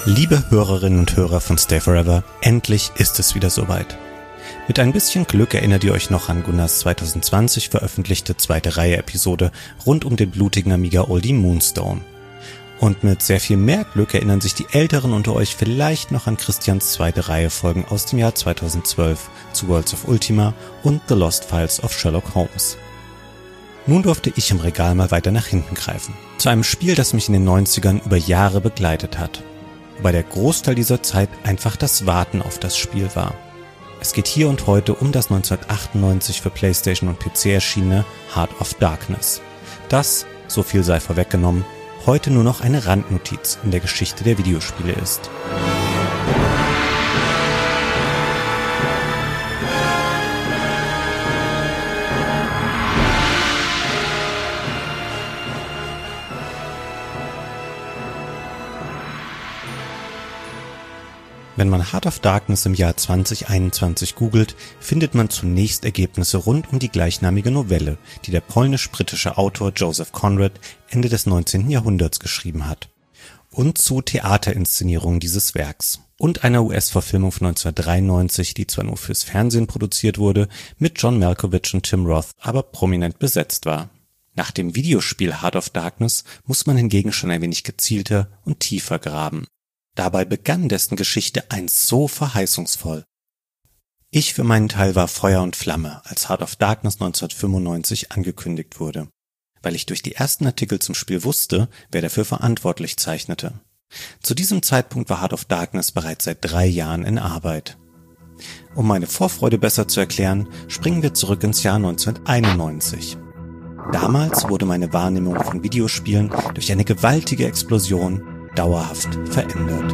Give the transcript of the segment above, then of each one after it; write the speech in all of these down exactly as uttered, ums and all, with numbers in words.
Liebe Hörerinnen und Hörer von Stay Forever, endlich ist es wieder soweit. Mit ein bisschen Glück erinnert ihr euch noch an Gunnars zwanzig zwanzig veröffentlichte zweite Reihe-Episode rund um den blutigen Amiga Oldie Moonstone. Und mit sehr viel mehr Glück erinnern sich die Älteren unter euch vielleicht noch an Christians zweite Reihe-Folgen aus dem Jahr zweitausendzwölf zu Worlds of Ultima und The Lost Files of Sherlock Holmes. Nun durfte ich im Regal mal weiter nach hinten greifen. Zu einem Spiel, das mich in den neunzigern über Jahre begleitet hat. Wobei der Großteil dieser Zeit einfach das Warten auf das Spiel war. Es geht hier und heute um das neunzehnhundertachtundneunzig für PlayStation und P C erschienene Heart of Darkness. Das, so viel sei vorweggenommen, heute nur noch eine Randnotiz in der Geschichte der Videospiele ist. Wenn man Heart of Darkness im Jahr zwanzig einundzwanzig googelt, findet man zunächst Ergebnisse rund um die gleichnamige Novelle, die der polnisch-britische Autor Joseph Conrad Ende des neunzehnten Jahrhunderts geschrieben hat. Und zu Theaterinszenierungen dieses Werks. Und einer U S-Verfilmung von neunzehnhundertdreiundneunzig, die zwar nur fürs Fernsehen produziert wurde, mit John Malkovich und Tim Roth, aber prominent besetzt war. Nach dem Videospiel Heart of Darkness muss man hingegen schon ein wenig gezielter und tiefer graben. Dabei begann dessen Geschichte einst so verheißungsvoll. Ich für meinen Teil war Feuer und Flamme, als Heart of Darkness neunzehnhundertfünfundneunzig angekündigt wurde, weil ich durch die ersten Artikel zum Spiel wusste, wer dafür verantwortlich zeichnete. Zu diesem Zeitpunkt war Heart of Darkness bereits seit drei Jahren in Arbeit. Um meine Vorfreude besser zu erklären, springen wir zurück ins Jahr neunzehnhunderteinundneunzig. Damals wurde meine Wahrnehmung von Videospielen durch eine gewaltige Explosion dauerhaft verändert.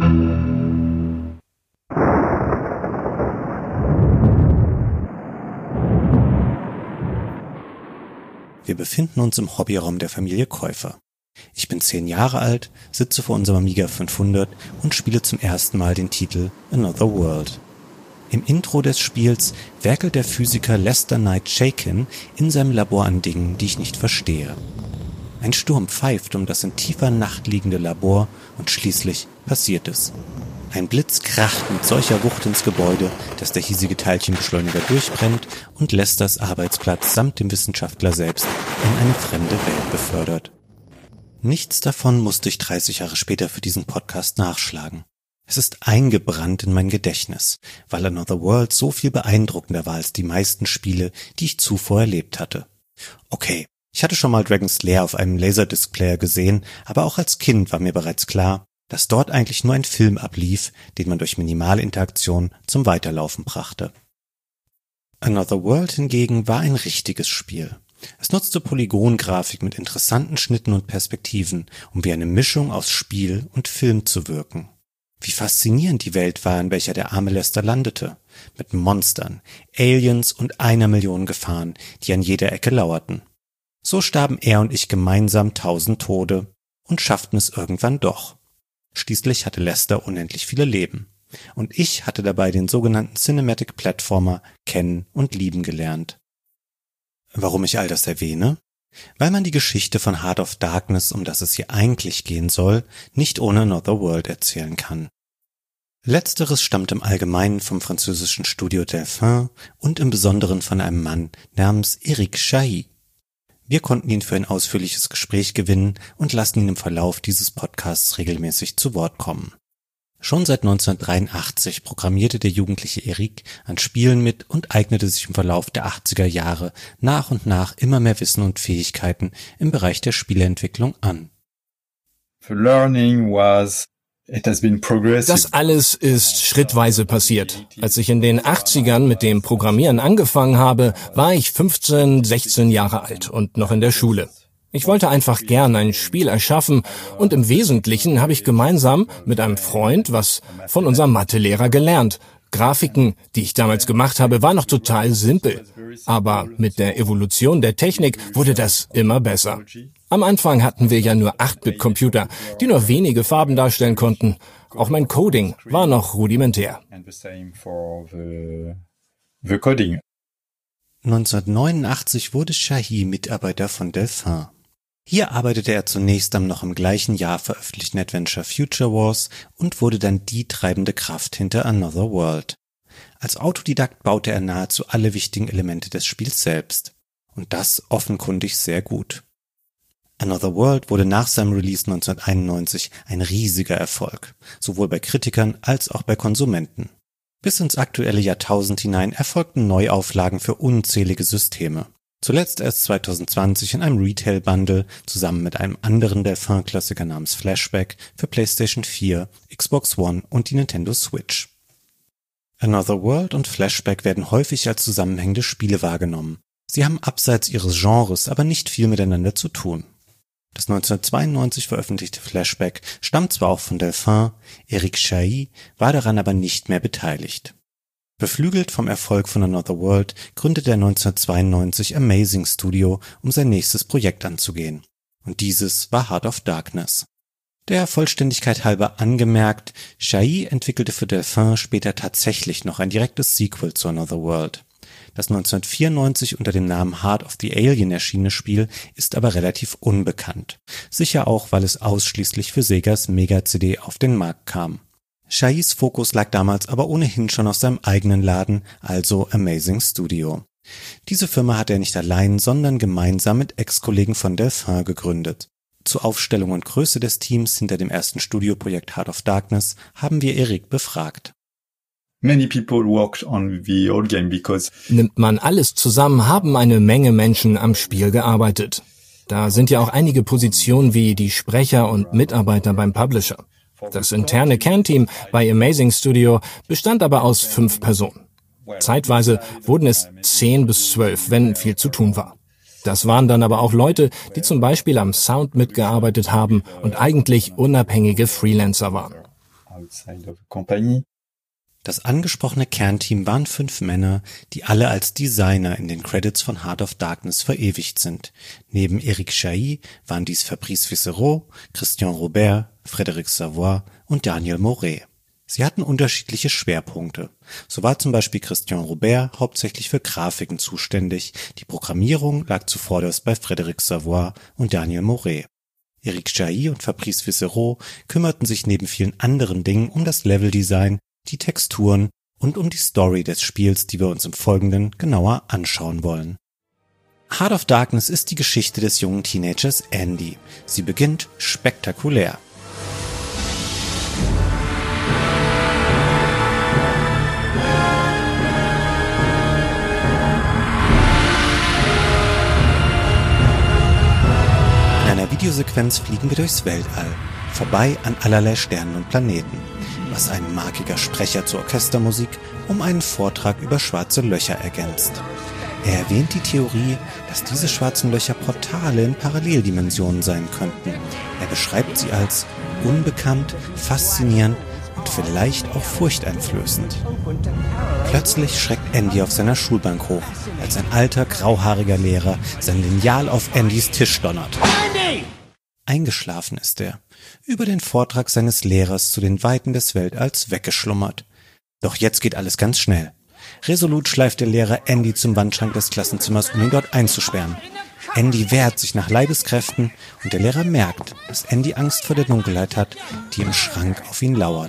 Wir befinden uns im Hobbyraum der Familie Käufer. Ich bin zehn Jahre alt, sitze vor unserem Amiga fünfhundert und spiele zum ersten Mal den Titel Another World. Im Intro des Spiels werkelt der Physiker Lester Knight Shakin in seinem Labor an Dingen, die ich nicht verstehe. Ein Sturm pfeift um das in tiefer Nacht liegende Labor und schließlich passiert es. Ein Blitz kracht mit solcher Wucht ins Gebäude, dass der hiesige Teilchenbeschleuniger durchbrennt und Lesters Arbeitsplatz samt dem Wissenschaftler selbst in eine fremde Welt befördert. Nichts davon musste ich dreißig Jahre später für diesen Podcast nachschlagen. Es ist eingebrannt in mein Gedächtnis, weil Another World so viel beeindruckender war als die meisten Spiele, die ich zuvor erlebt hatte. Okay. Ich hatte schon mal Dragon's Lair auf einem Laserdisc-Player gesehen, aber auch als Kind war mir bereits klar, dass dort eigentlich nur ein Film ablief, den man durch Minimalinteraktion zum Weiterlaufen brachte. Another World hingegen war ein richtiges Spiel. Es nutzte Polygongrafik mit interessanten Schnitten und Perspektiven, um wie eine Mischung aus Spiel und Film zu wirken. Wie faszinierend die Welt war, in welcher der arme Lester landete. Mit Monstern, Aliens und einer Million Gefahren, die an jeder Ecke lauerten. So starben er und ich gemeinsam tausend Tode und schafften es irgendwann doch. Schließlich hatte Lester unendlich viele Leben. Und ich hatte dabei den sogenannten Cinematic Platformer kennen und lieben gelernt. Warum ich all das erwähne? Weil man die Geschichte von Heart of Darkness, um das es hier eigentlich gehen soll, nicht ohne Another World erzählen kann. Letzteres stammt im Allgemeinen vom französischen Studio Delphin und im Besonderen von einem Mann namens Eric Chahi. Wir konnten ihn für ein ausführliches Gespräch gewinnen und lassen ihn im Verlauf dieses Podcasts regelmäßig zu Wort kommen. Schon seit neunzehnhundertdreiundachtzig programmierte der jugendliche Eric an Spielen mit und eignete sich im Verlauf der achtziger Jahre nach und nach immer mehr Wissen und Fähigkeiten im Bereich der Spieleentwicklung an. The learning was Das alles ist schrittweise passiert. Als ich in den achtzigern mit dem Programmieren angefangen habe, war ich fünfzehn, sechzehn Jahre alt und noch in der Schule. Ich wollte einfach gern ein Spiel erschaffen und im Wesentlichen habe ich gemeinsam mit einem Freund was von unserem Mathelehrer gelernt. Grafiken, die ich damals gemacht habe, waren noch total simpel. Aber mit der Evolution der Technik wurde das immer besser. Am Anfang hatten wir ja nur acht-Bit-Computer, die nur wenige Farben darstellen konnten. Auch mein Coding war noch rudimentär. neunzehnhundertneunundachtzig wurde Chahi Mitarbeiter von Delphin. Hier arbeitete er zunächst am noch im gleichen Jahr veröffentlichten Adventure Future Wars und wurde dann die treibende Kraft hinter Another World. Als Autodidakt baute er nahezu alle wichtigen Elemente des Spiels selbst. Und das offenkundig sehr gut. Another World wurde nach seinem Release neunzehnhunderteinundneunzig ein riesiger Erfolg, sowohl bei Kritikern als auch bei Konsumenten. Bis ins aktuelle Jahrtausend hinein erfolgten Neuauflagen für unzählige Systeme. Zuletzt erst zweitausendzwanzig in einem Retail-Bundle zusammen mit einem anderen Delphin-Klassiker namens Flashback für PlayStation vier, Xbox One und die Nintendo Switch. Another World und Flashback werden häufig als zusammenhängende Spiele wahrgenommen. Sie haben abseits ihres Genres aber nicht viel miteinander zu tun. Das neunzehnhundertzweiundneunzig veröffentlichte Flashback stammt zwar auch von Delphin, Eric Chahi war daran aber nicht mehr beteiligt. Beflügelt vom Erfolg von Another World gründete er neunzehnhundertzweiundneunzig Amazing Studio, um sein nächstes Projekt anzugehen. Und dieses war Heart of Darkness. Der Vollständigkeit halber angemerkt, Chahi entwickelte für Delphin später tatsächlich noch ein direktes Sequel zu Another World. Das neunzehnhundertvierundneunzig unter dem Namen Heart of the Alien erschienene Spiel ist aber relativ unbekannt. Sicher auch, weil es ausschließlich für Segas Mega-C D auf den Markt kam. Chahis Fokus lag damals aber ohnehin schon auf seinem eigenen Laden, also Amazing Studio. Diese Firma hat er nicht allein, sondern gemeinsam mit Ex-Kollegen von Delphin gegründet. Zur Aufstellung und Größe des Teams hinter dem ersten Studioprojekt Heart of Darkness haben wir Eric befragt. Many people worked on the old game because Nimmt man alles zusammen, haben eine Menge Menschen am Spiel gearbeitet. Da sind ja auch einige Positionen wie die Sprecher und Mitarbeiter beim Publisher. Das interne Kernteam bei Amazing Studio bestand aber aus fünf Personen. Zeitweise wurden es zehn bis zwölf, wenn viel zu tun war. Das waren dann aber auch Leute, die zum Beispiel am Sound mitgearbeitet haben und eigentlich unabhängige Freelancer waren. outside of the company. Das angesprochene Kernteam waren fünf Männer, die alle als Designer in den Credits von Heart of Darkness verewigt sind. Neben Eric Chahi waren dies Fabrice Vissereau, Christian Robert, Frédéric Savoy und Daniel Moret. Sie hatten unterschiedliche Schwerpunkte. So war zum Beispiel Christian Robert hauptsächlich für Grafiken zuständig, die Programmierung lag zuvorderst bei Frédéric Savoy und Daniel Moret. Eric Chahi und Fabrice Vissereau kümmerten sich neben vielen anderen Dingen um das Leveldesign, die Texturen und um die Story des Spiels, die wir uns im Folgenden genauer anschauen wollen. Heart of Darkness ist die Geschichte des jungen Teenagers Andy. Sie beginnt spektakulär. In einer Videosequenz fliegen wir durchs Weltall, vorbei an allerlei Sternen und Planeten. Was ein markiger Sprecher zur Orchestermusik um einen Vortrag über schwarze Löcher ergänzt. Er erwähnt die Theorie, dass diese schwarzen Löcher Portale in Paralleldimensionen sein könnten. Er beschreibt sie als unbekannt, faszinierend und vielleicht auch furchteinflößend. Plötzlich schreckt Andy auf seiner Schulbank hoch, als ein alter, grauhaariger Lehrer sein Lineal auf Andys Tisch donnert. Eingeschlafen ist er, über den Vortrag seines Lehrers zu den Weiten des Weltalls weggeschlummert. Doch jetzt geht alles ganz schnell. Resolut schleift der Lehrer Andy zum Wandschrank des Klassenzimmers, um ihn dort einzusperren. Andy wehrt sich nach Leibeskräften und der Lehrer merkt, dass Andy Angst vor der Dunkelheit hat, die im Schrank auf ihn lauert.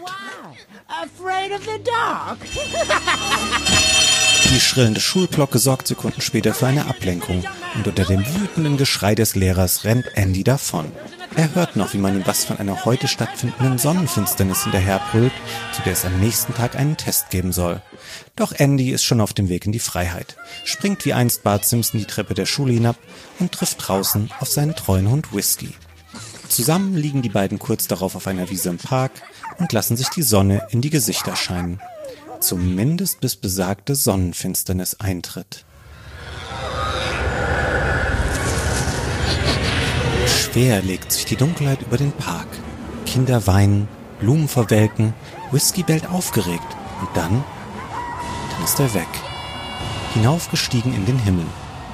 Die schrillende Schulglocke sorgt Sekunden später für eine Ablenkung und unter dem wütenden Geschrei des Lehrers rennt Andy davon. Er hört noch, wie man ihm was von einer heute stattfindenden Sonnenfinsternis hinterherbrüllt, zu der es am nächsten Tag einen Test geben soll. Doch Andy ist schon auf dem Weg in die Freiheit, springt wie einst Bart Simpson die Treppe der Schule hinab und trifft draußen auf seinen treuen Hund Whisky. Zusammen liegen die beiden kurz darauf auf einer Wiese im Park und lassen sich die Sonne in die Gesichter scheinen. Zumindest bis besagte Sonnenfinsternis eintritt. Schwer legt sich die Dunkelheit über den Park. Kinder weinen, Blumen verwelken, Whisky bellt aufgeregt und dann, dann ist er weg. Hinaufgestiegen in den Himmel.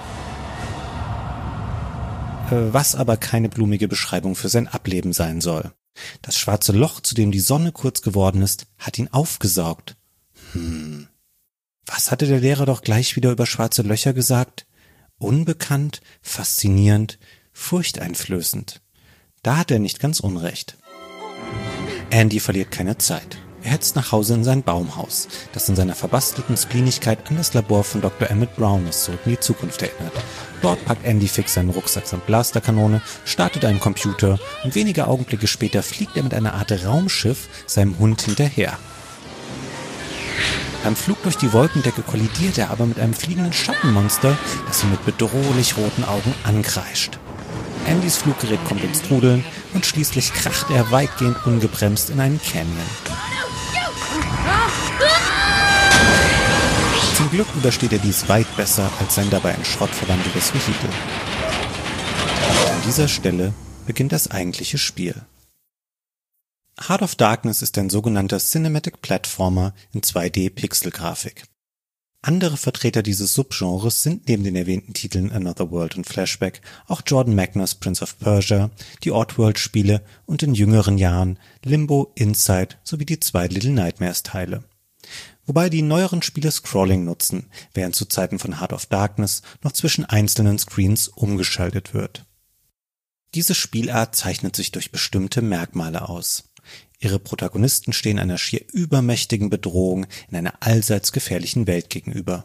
Was aber keine blumige Beschreibung für sein Ableben sein soll. Das schwarze Loch, zu dem die Sonne kurz geworden ist, hat ihn aufgesaugt. Hm. Was hatte der Lehrer doch gleich wieder über schwarze Löcher gesagt? Unbekannt, faszinierend, furchteinflößend. Da hat er nicht ganz unrecht. Andy verliert keine Zeit. Er hetzt nach Hause in sein Baumhaus, das in seiner verbastelten Spleenigkeit an das Labor von Doktor Emmett Browners zurück in die Zukunft erinnert. Dort packt Andy fix seinen Rucksack samt Blasterkanone, startet einen Computer und wenige Augenblicke später fliegt er mit einer Art Raumschiff seinem Hund hinterher. Beim Flug durch die Wolkendecke kollidiert er aber mit einem fliegenden Schattenmonster, das ihn mit bedrohlich roten Augen ankreischt. Andys Fluggerät kommt ins Trudeln und schließlich kracht er weitgehend ungebremst in einen Canyon. Zum Glück übersteht er dies weit besser als sein dabei in Schrott verwandeltes Vehikel. An dieser Stelle beginnt das eigentliche Spiel. Heart of Darkness ist ein sogenannter Cinematic Platformer in zwei D-Pixel-Grafik. Andere Vertreter dieses Subgenres sind neben den erwähnten Titeln Another World und Flashback auch Jordan Megners Prince of Persia, die Oddworld-Spiele und in jüngeren Jahren Limbo, Inside sowie die zwei Little Nightmares-Teile. Wobei die neueren Spiele Scrolling nutzen, während zu Zeiten von Heart of Darkness noch zwischen einzelnen Screens umgeschaltet wird. Diese Spielart zeichnet sich durch bestimmte Merkmale aus. Ihre Protagonisten stehen einer schier übermächtigen Bedrohung in einer allseits gefährlichen Welt gegenüber.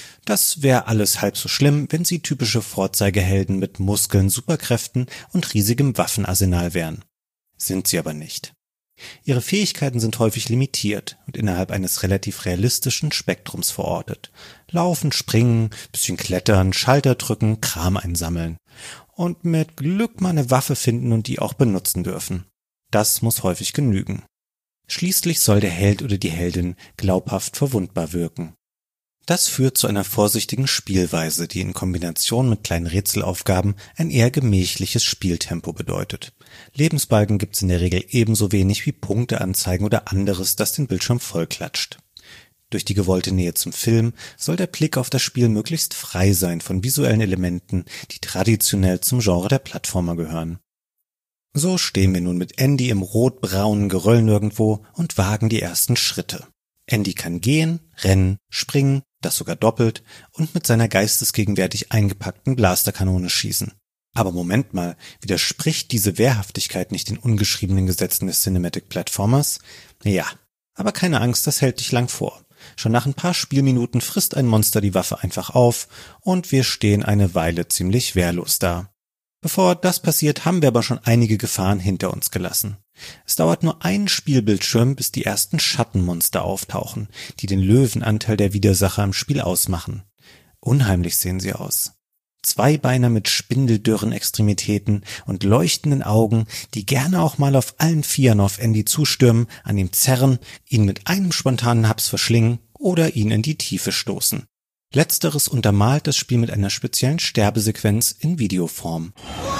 Das wäre alles halb so schlimm, wenn sie typische Vorzeigehelden mit Muskeln, Superkräften und riesigem Waffenarsenal wären. Sind sie aber nicht. Ihre Fähigkeiten sind häufig limitiert und innerhalb eines relativ realistischen Spektrums verortet. Laufen, springen, bisschen klettern, Schalter drücken, Kram einsammeln. Und mit Glück mal eine Waffe finden und die auch benutzen dürfen. Das muss häufig genügen. Schließlich soll der Held oder die Heldin glaubhaft verwundbar wirken. Das führt zu einer vorsichtigen Spielweise, die in Kombination mit kleinen Rätselaufgaben ein eher gemächliches Spieltempo bedeutet. Lebensbalken gibt's in der Regel ebenso wenig wie Punkteanzeigen oder anderes, das den Bildschirm vollklatscht. Durch die gewollte Nähe zum Film soll der Blick auf das Spiel möglichst frei sein von visuellen Elementen, die traditionell zum Genre der Plattformer gehören. So stehen wir nun mit Andy im rot-braunen Geröll nirgendwo und wagen die ersten Schritte. Andy kann gehen, rennen, springen, das sogar doppelt und mit seiner geistesgegenwärtig eingepackten Blasterkanone schießen. Aber Moment mal, widerspricht diese Wehrhaftigkeit nicht den ungeschriebenen Gesetzen des Cinematic Platformers? Ja, aber keine Angst, das hält dich lang vor. Schon nach ein paar Spielminuten frisst ein Monster die Waffe einfach auf und wir stehen eine Weile ziemlich wehrlos da. Bevor das passiert, haben wir aber schon einige Gefahren hinter uns gelassen. Es dauert nur einen Spielbildschirm, bis die ersten Schattenmonster auftauchen, die den Löwenanteil der Widersacher im Spiel ausmachen. Unheimlich sehen sie aus. Zweibeiner mit spindeldürren Extremitäten und leuchtenden Augen, die gerne auch mal auf allen Vieren auf Andy zustürmen, an ihm zerren, ihn mit einem spontanen Haps verschlingen oder ihn in die Tiefe stoßen. Letzteres untermalt das Spiel mit einer speziellen Sterbesequenz in Videoform.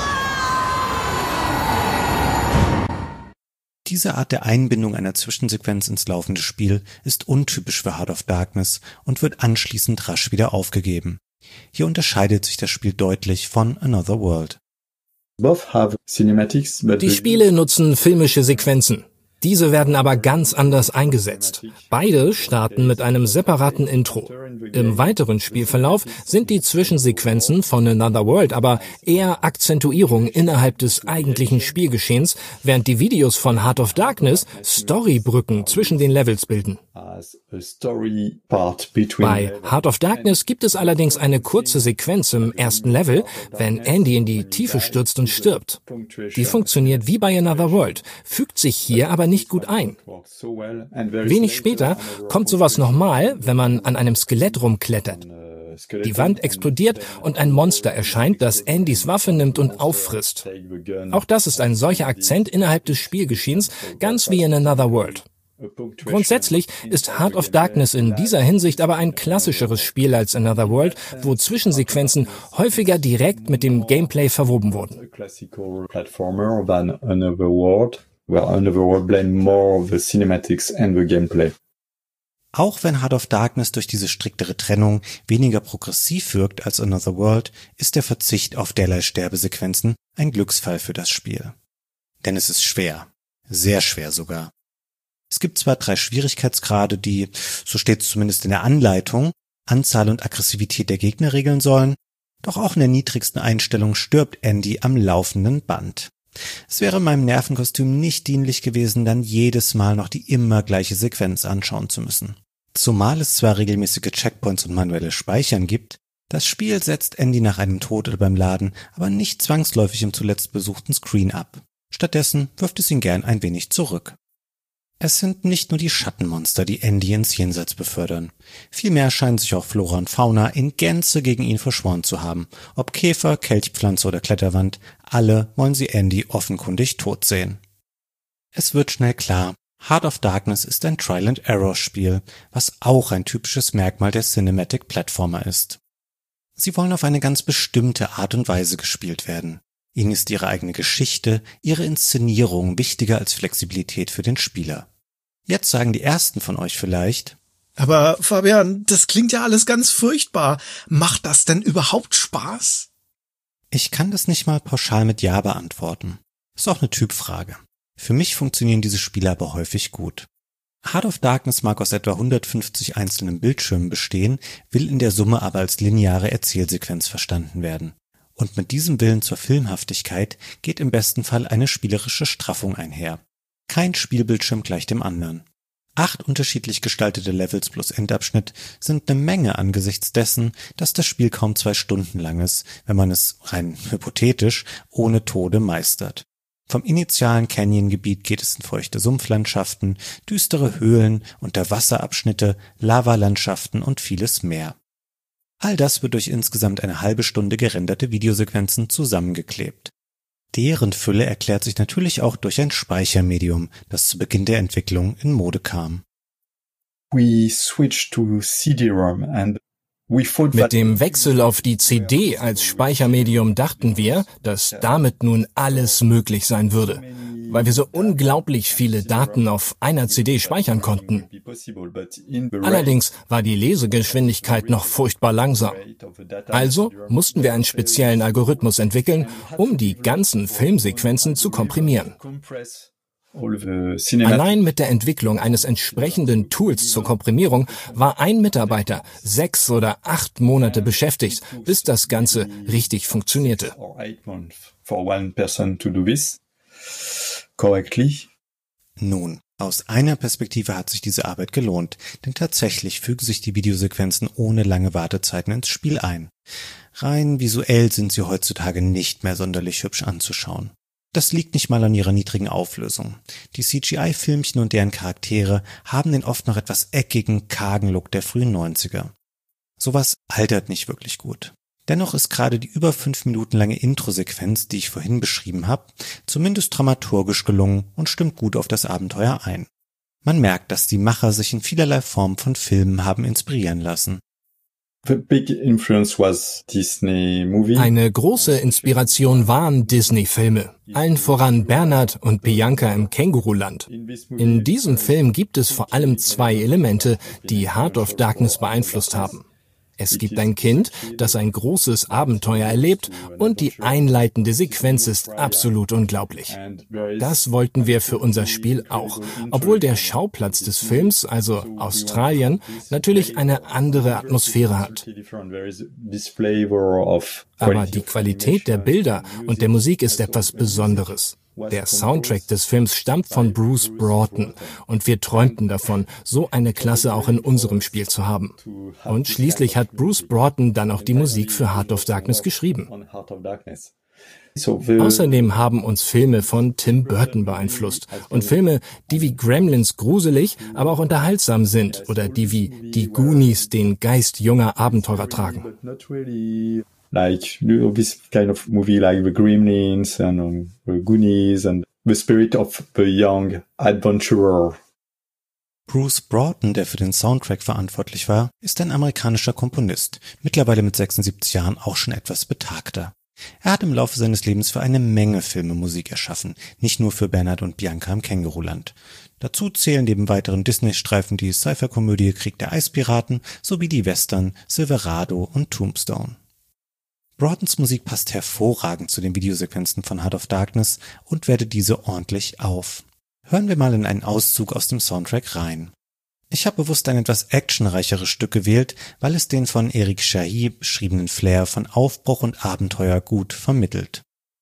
Diese Art der Einbindung einer Zwischensequenz ins laufende Spiel ist untypisch für Heart of Darkness und wird anschließend rasch wieder aufgegeben. Hier unterscheidet sich das Spiel deutlich von Another World. Die Spiele nutzen filmische Sequenzen. Diese werden aber ganz anders eingesetzt. Beide starten mit einem separaten Intro. Im weiteren Spielverlauf sind die Zwischensequenzen von Another World aber eher Akzentuierung innerhalb des eigentlichen Spielgeschehens, während die Videos von Heart of Darkness Storybrücken zwischen den Levels bilden. Bei Heart of Darkness gibt es allerdings eine kurze Sequenz im ersten Level, wenn Andy in die Tiefe stürzt und stirbt. Die funktioniert wie bei Another World, fügt sich hier aber nicht gut ein. Wenig später kommt sowas nochmal, wenn man an einem Skelett rumklettert. Die Wand explodiert und ein Monster erscheint, das Andys Waffe nimmt und auffrisst. Auch das ist ein solcher Akzent innerhalb des Spielgeschehens, ganz wie in Another World. Grundsätzlich ist Heart of Darkness in dieser Hinsicht aber ein klassischeres Spiel als Another World, wo Zwischensequenzen häufiger direkt mit dem Gameplay verwoben wurden. Auch wenn Heart of Darkness durch diese striktere Trennung weniger progressiv wirkt als Another World, ist der Verzicht auf derlei Sterbesequenzen ein Glücksfall für das Spiel. Denn es ist schwer, sehr schwer sogar. Es gibt zwar drei Schwierigkeitsgrade, die, so steht es zumindest in der Anleitung, Anzahl und Aggressivität der Gegner regeln sollen, Doch auch in der niedrigsten Einstellung stirbt Andy am laufenden Band. Es wäre meinem Nervenkostüm nicht dienlich gewesen, dann jedes Mal noch die immer gleiche Sequenz anschauen zu müssen. Zumal es zwar regelmäßige Checkpoints und manuelles Speichern gibt, das Spiel setzt Andy nach einem Tod oder beim Laden aber nicht zwangsläufig im zuletzt besuchten Screen ab. Stattdessen wirft es ihn gern ein wenig zurück. Es sind nicht nur die Schattenmonster, die Andy ins Jenseits befördern. Vielmehr scheinen sich auch Flora und Fauna in Gänze gegen ihn verschworen zu haben. Ob Käfer, Kelchpflanze oder Kletterwand, alle wollen sie Andy offenkundig tot sehen. Es wird schnell klar, Heart of Darkness ist ein Trial-and-Error-Spiel, was auch ein typisches Merkmal der Cinematic Platformer ist. Sie wollen auf eine ganz bestimmte Art und Weise gespielt werden. Ihnen ist ihre eigene Geschichte, ihre Inszenierung wichtiger als Flexibilität für den Spieler. Jetzt sagen die ersten von euch vielleicht: Aber Fabian, das klingt ja alles ganz furchtbar. Macht das denn überhaupt Spaß? Ich kann das nicht mal pauschal mit Ja beantworten. Ist auch eine Typfrage. Für mich funktionieren diese Spiele aber häufig gut. Heart of Darkness mag aus etwa hundertfünfzig einzelnen Bildschirmen bestehen, will in der Summe aber als lineare Erzählsequenz verstanden werden. Und mit diesem Willen zur Filmhaftigkeit geht im besten Fall eine spielerische Straffung einher. Kein Spielbildschirm gleicht dem anderen. Acht unterschiedlich gestaltete Levels plus Endabschnitt sind eine Menge angesichts dessen, dass das Spiel kaum zwei Stunden lang ist, wenn man es rein hypothetisch ohne Tode meistert. Vom initialen Canyon-Gebiet geht es in feuchte Sumpflandschaften, düstere Höhlen, Unterwasserabschnitte, Lavalandschaften und vieles mehr. All das wird durch insgesamt eine halbe Stunde gerenderte Videosequenzen zusammengeklebt. Deren Fülle erklärt sich natürlich auch durch ein Speichermedium, das zu Beginn der Entwicklung in Mode kam. We switched to C D-ROM and Mit dem Wechsel auf die C D als Speichermedium dachten wir, dass damit nun alles möglich sein würde, weil wir so unglaublich viele Daten auf einer C D speichern konnten. Allerdings war die Lesegeschwindigkeit noch furchtbar langsam. Also mussten wir einen speziellen Algorithmus entwickeln, um die ganzen Filmsequenzen zu komprimieren. Allein mit der Entwicklung eines entsprechenden Tools zur Komprimierung war ein Mitarbeiter sechs oder acht Monate beschäftigt, bis das Ganze richtig funktionierte. Nun, aus einer Perspektive hat sich diese Arbeit gelohnt, denn tatsächlich fügen sich die Videosequenzen ohne lange Wartezeiten ins Spiel ein. Rein visuell sind sie heutzutage nicht mehr sonderlich hübsch anzuschauen. Das liegt nicht mal an ihrer niedrigen Auflösung. Die C G I-Filmchen und deren Charaktere haben den oft noch etwas eckigen, kargen Look der frühen neunziger. Sowas altert nicht wirklich gut. Dennoch ist gerade die über fünf Minuten lange Intro-Sequenz, die ich vorhin beschrieben habe, zumindest dramaturgisch gelungen und stimmt gut auf das Abenteuer ein. Man merkt, dass die Macher sich in vielerlei Form von Filmen haben inspirieren lassen. Eine große Inspiration waren Disney-Filme, allen voran Bernhard und Bianca im Känguruland. In diesem Film gibt es vor allem zwei Elemente, die Heart of Darkness beeinflusst haben. Es gibt ein Kind, das ein großes Abenteuer erlebt, und die einleitende Sequenz ist absolut unglaublich. Das wollten wir für unser Spiel auch, obwohl der Schauplatz des Films, also Australien, natürlich eine andere Atmosphäre hat. Aber die Qualität der Bilder und der Musik ist etwas Besonderes. Der Soundtrack des Films stammt von Bruce Broughton und wir träumten davon, so eine Klasse auch in unserem Spiel zu haben. Und schließlich hat Bruce Broughton dann auch die Musik für Heart of Darkness geschrieben. Außerdem haben uns Filme von Tim Burton beeinflusst und Filme, die wie Gremlins gruselig, aber auch unterhaltsam sind oder die wie Die Goonies den Geist junger Abenteurer tragen. Like this kind of movie like The Gremlins and um, The Goonies and The Spirit of the Young Adventurer. Bruce Broughton, der für den Soundtrack verantwortlich war, ist ein amerikanischer Komponist, mittlerweile mit sechsundsiebzig Jahren auch schon etwas betagter. Er hat im Laufe seines Lebens für eine Menge Filme Musik erschaffen, nicht nur für Bernhard und Bianca im Känguruland. Dazu zählen neben weiteren Disney-Streifen die Sci-Fi-Komödie Krieg der Eispiraten sowie die Western Silverado und Tombstone. Broughtons Musik passt hervorragend zu den Videosequenzen von Heart of Darkness und wertet diese ordentlich auf. Hören wir mal in einen Auszug aus dem Soundtrack rein. Ich habe bewusst ein etwas actionreicheres Stück gewählt, weil es den von Eric Chahi beschriebenen Flair von Aufbruch und Abenteuer gut vermittelt.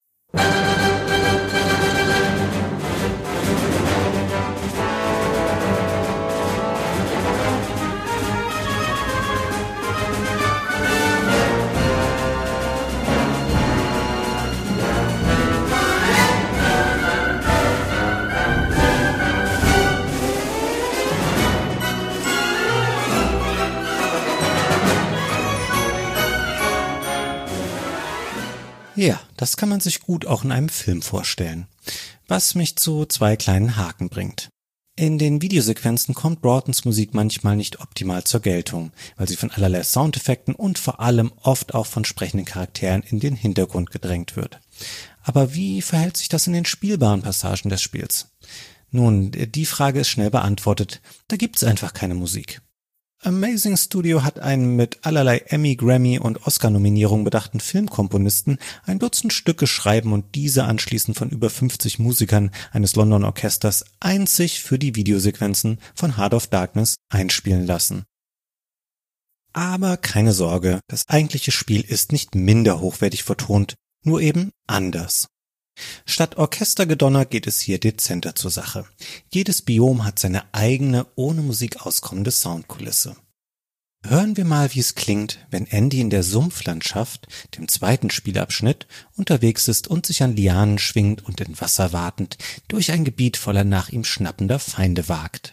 Ja, das kann man sich gut auch in einem Film vorstellen. Was mich zu zwei kleinen Haken bringt. In den Videosequenzen kommt Broughtons Musik manchmal nicht optimal zur Geltung, weil sie von allerlei Soundeffekten und vor allem oft auch von sprechenden Charakteren in den Hintergrund gedrängt wird. Aber wie verhält sich das in den spielbaren Passagen des Spiels? Nun, die Frage ist schnell beantwortet. Da gibt's einfach keine Musik. Amazing Studio hat einen mit allerlei Emmy, Grammy und Oscar-Nominierungen bedachten Filmkomponisten ein Dutzend Stücke schreiben und diese anschließend von über fünfzig Musikern eines London Orchesters einzig für die Videosequenzen von Heart of Darkness einspielen lassen. Aber keine Sorge, das eigentliche Spiel ist nicht minder hochwertig vertont, nur eben anders. Statt Orchestergedonner geht es hier dezenter zur Sache. Jedes Biom hat seine eigene, ohne Musik auskommende Soundkulisse. Hören wir mal, wie es klingt, wenn Andy in der Sumpflandschaft, dem zweiten Spielabschnitt, unterwegs ist und sich an Lianen schwingend und in Wasser watend durch ein Gebiet voller nach ihm schnappender Feinde wagt.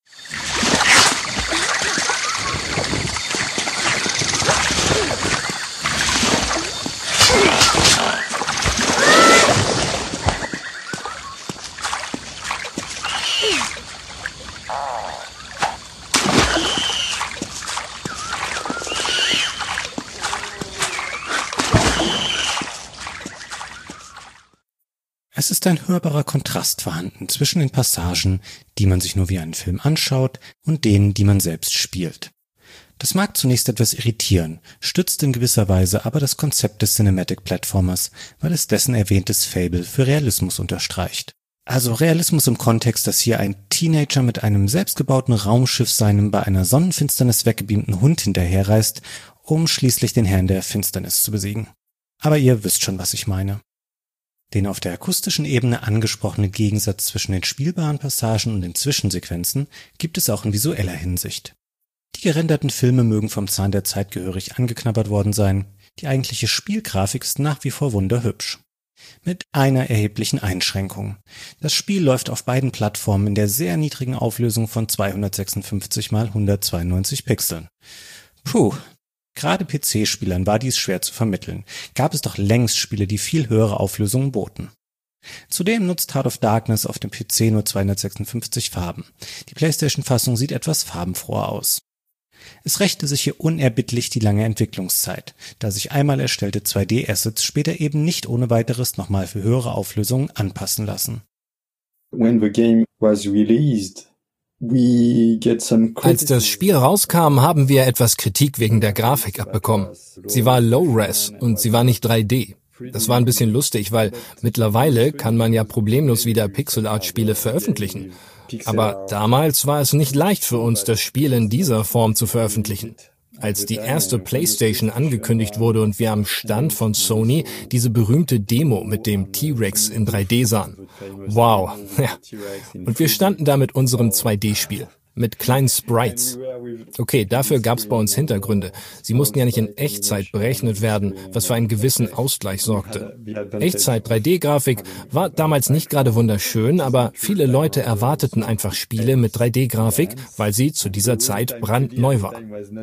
Es ist ein hörbarer Kontrast vorhanden zwischen den Passagen, die man sich nur wie einen Film anschaut, und denen, die man selbst spielt. Das mag zunächst etwas irritieren, stützt in gewisser Weise aber das Konzept des Cinematic Platformers, weil es dessen erwähntes Faible für Realismus unterstreicht. Also Realismus im Kontext, dass hier ein Teenager mit einem selbstgebauten Raumschiff seinem bei einer Sonnenfinsternis weggebeamten Hund hinterherreist, um schließlich den Herrn der Finsternis zu besiegen. Aber ihr wisst schon, was ich meine. Den auf der akustischen Ebene angesprochenen Gegensatz zwischen den spielbaren Passagen und den Zwischensequenzen gibt es auch in visueller Hinsicht. Die gerenderten Filme mögen vom Zahn der Zeit gehörig angeknabbert worden sein, die eigentliche Spielgrafik ist nach wie vor wunderhübsch. Mit einer erheblichen Einschränkung. Das Spiel läuft auf beiden Plattformen in der sehr niedrigen Auflösung von zweihundertsechsundfünfzig mal hundertzweiundneunzig Pixeln. Puh. Gerade P C-Spielern war dies schwer zu vermitteln, gab es doch längst Spiele, die viel höhere Auflösungen boten. Zudem nutzt Heart of Darkness auf dem P C nur zweihundertsechsundfünfzig Farben. Die PlayStation-Fassung sieht etwas farbenfroher aus. Es rächte sich hier unerbittlich die lange Entwicklungszeit, da sich einmal erstellte zwei D-Assets später eben nicht ohne weiteres nochmal für höhere Auflösungen anpassen lassen. When the game was released, als das Spiel rauskam, haben wir etwas Kritik wegen der Grafik abbekommen. Sie war Low-Res und sie war nicht drei D. Das war ein bisschen lustig, weil mittlerweile kann man ja problemlos wieder Pixel-Art-Spiele veröffentlichen. Aber damals war es nicht leicht für uns, das Spiel in dieser Form zu veröffentlichen. Als die erste PlayStation angekündigt wurde und wir am Stand von Sony diese berühmte Demo mit dem T-Rex in drei D sahen. Wow, ja. Und wir standen da mit unserem zwei D-Spiel. Mit kleinen Sprites. Okay, dafür gab's bei uns Hintergründe. Sie mussten ja nicht in Echtzeit berechnet werden, was für einen gewissen Ausgleich sorgte. Echtzeit drei D-Grafik war damals nicht gerade wunderschön, aber viele Leute erwarteten einfach Spiele mit drei D-Grafik, weil sie zu dieser Zeit brandneu war.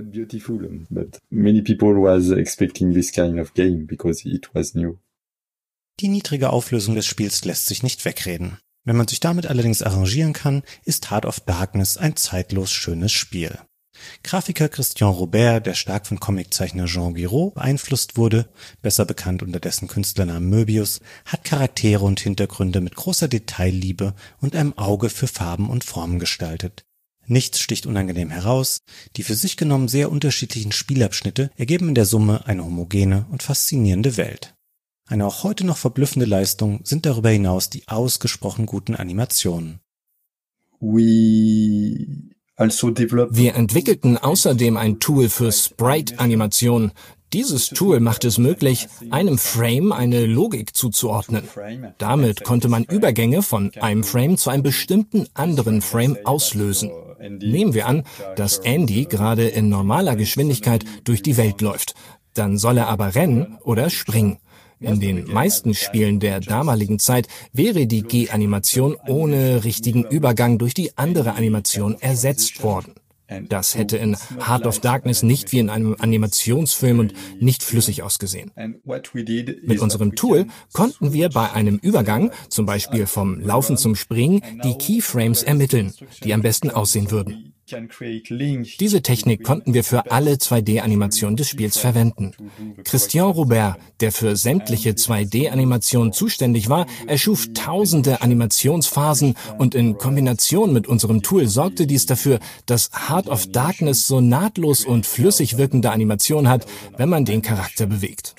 Die niedrige Auflösung des Spiels lässt sich nicht wegreden. Wenn man sich damit allerdings arrangieren kann, ist Heart of Darkness ein zeitlos schönes Spiel. Grafiker Christian Robert, der stark von Comiczeichner Jean Giraud beeinflusst wurde, besser bekannt unter dessen Künstlernamen Möbius, hat Charaktere und Hintergründe mit großer Detailliebe und einem Auge für Farben und Formen gestaltet. Nichts sticht unangenehm heraus, die für sich genommen sehr unterschiedlichen Spielabschnitte ergeben in der Summe eine homogene und faszinierende Welt. Eine auch heute noch verblüffende Leistung sind darüber hinaus die ausgesprochen guten Animationen. We Wir entwickelten außerdem ein Tool für Sprite-Animation. Dieses Tool macht es möglich, einem Frame eine Logik zuzuordnen. Damit konnte man Übergänge von einem Frame zu einem bestimmten anderen Frame auslösen. Nehmen wir an, dass Andy gerade in normaler Geschwindigkeit durch die Welt läuft. Dann soll er aber rennen oder springen. In den meisten Spielen der damaligen Zeit wäre die G-Animation ohne richtigen Übergang durch die andere Animation ersetzt worden. Das hätte in Heart of Darkness nicht wie in einem Animationsfilm und nicht flüssig ausgesehen. Mit unserem Tool konnten wir bei einem Übergang, zum Beispiel vom Laufen zum Springen, die Keyframes ermitteln, die am besten aussehen würden. Diese Technik konnten wir für alle zwei D-Animationen des Spiels verwenden. Christian Robert, der für sämtliche zwei D-Animationen zuständig war, erschuf tausende Animationsphasen und in Kombination mit unserem Tool sorgte dies dafür, dass Heart of Darkness so nahtlos und flüssig wirkende Animationen hat, wenn man den Charakter bewegt.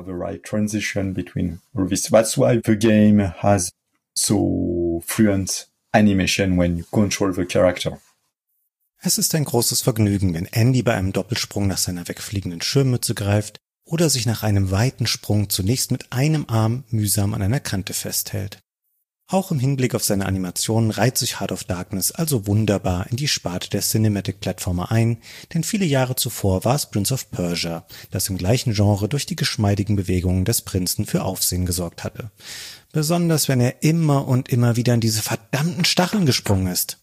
Es ist ein großes Vergnügen, wenn Andy bei einem Doppelsprung nach seiner wegfliegenden Schirmmütze greift oder sich nach einem weiten Sprung zunächst mit einem Arm mühsam an einer Kante festhält. Auch im Hinblick auf seine Animationen reiht sich Heart of Darkness also wunderbar in die Sparte der Cinematic-Plattformer ein, denn viele Jahre zuvor war es Prince of Persia, das im gleichen Genre durch die geschmeidigen Bewegungen des Prinzen für Aufsehen gesorgt hatte. Besonders wenn er immer und immer wieder in diese verdammten Stacheln gesprungen ist.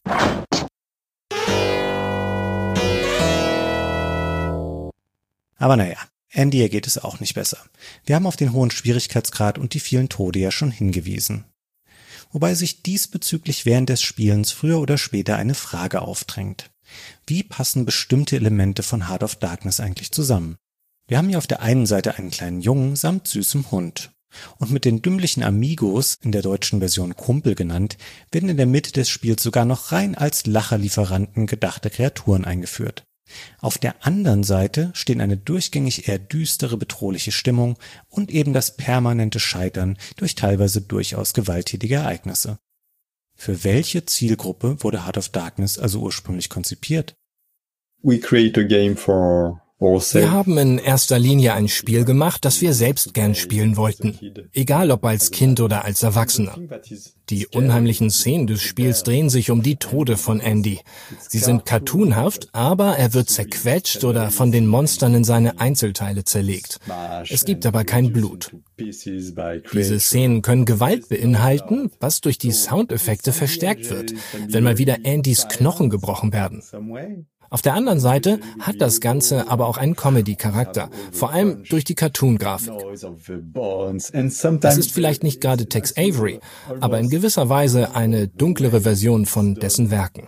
Aber naja, Andy ergeht es auch nicht besser. Wir haben auf den hohen Schwierigkeitsgrad und die vielen Tode ja schon hingewiesen. Wobei sich diesbezüglich während des Spielens früher oder später eine Frage aufdrängt. Wie passen bestimmte Elemente von Heart of Darkness eigentlich zusammen? Wir haben hier auf der einen Seite einen kleinen Jungen samt süßem Hund. Und mit den dümmlichen Amigos, in der deutschen Version Kumpel genannt, werden in der Mitte des Spiels sogar noch rein als Lacherlieferanten gedachte Kreaturen eingeführt. Auf der anderen Seite stehen eine durchgängig eher düstere, bedrohliche Stimmung und eben das permanente Scheitern durch teilweise durchaus gewalttätige Ereignisse. Für welche Zielgruppe wurde Heart of Darkness also ursprünglich konzipiert? We create a game for Wir haben in erster Linie ein Spiel gemacht, das wir selbst gern spielen wollten. Egal ob als Kind oder als Erwachsener. Die unheimlichen Szenen des Spiels drehen sich um die Tode von Andy. Sie sind cartoonhaft, aber er wird zerquetscht oder von den Monstern in seine Einzelteile zerlegt. Es gibt aber kein Blut. Diese Szenen können Gewalt beinhalten, was durch die Soundeffekte verstärkt wird, wenn mal wieder Andys Knochen gebrochen werden. Auf der anderen Seite hat das Ganze aber auch einen Comedy-Charakter, vor allem durch die Cartoon-Grafik. Das ist vielleicht nicht gerade Tex Avery, aber in gewisser Weise eine dunklere Version von dessen Werken.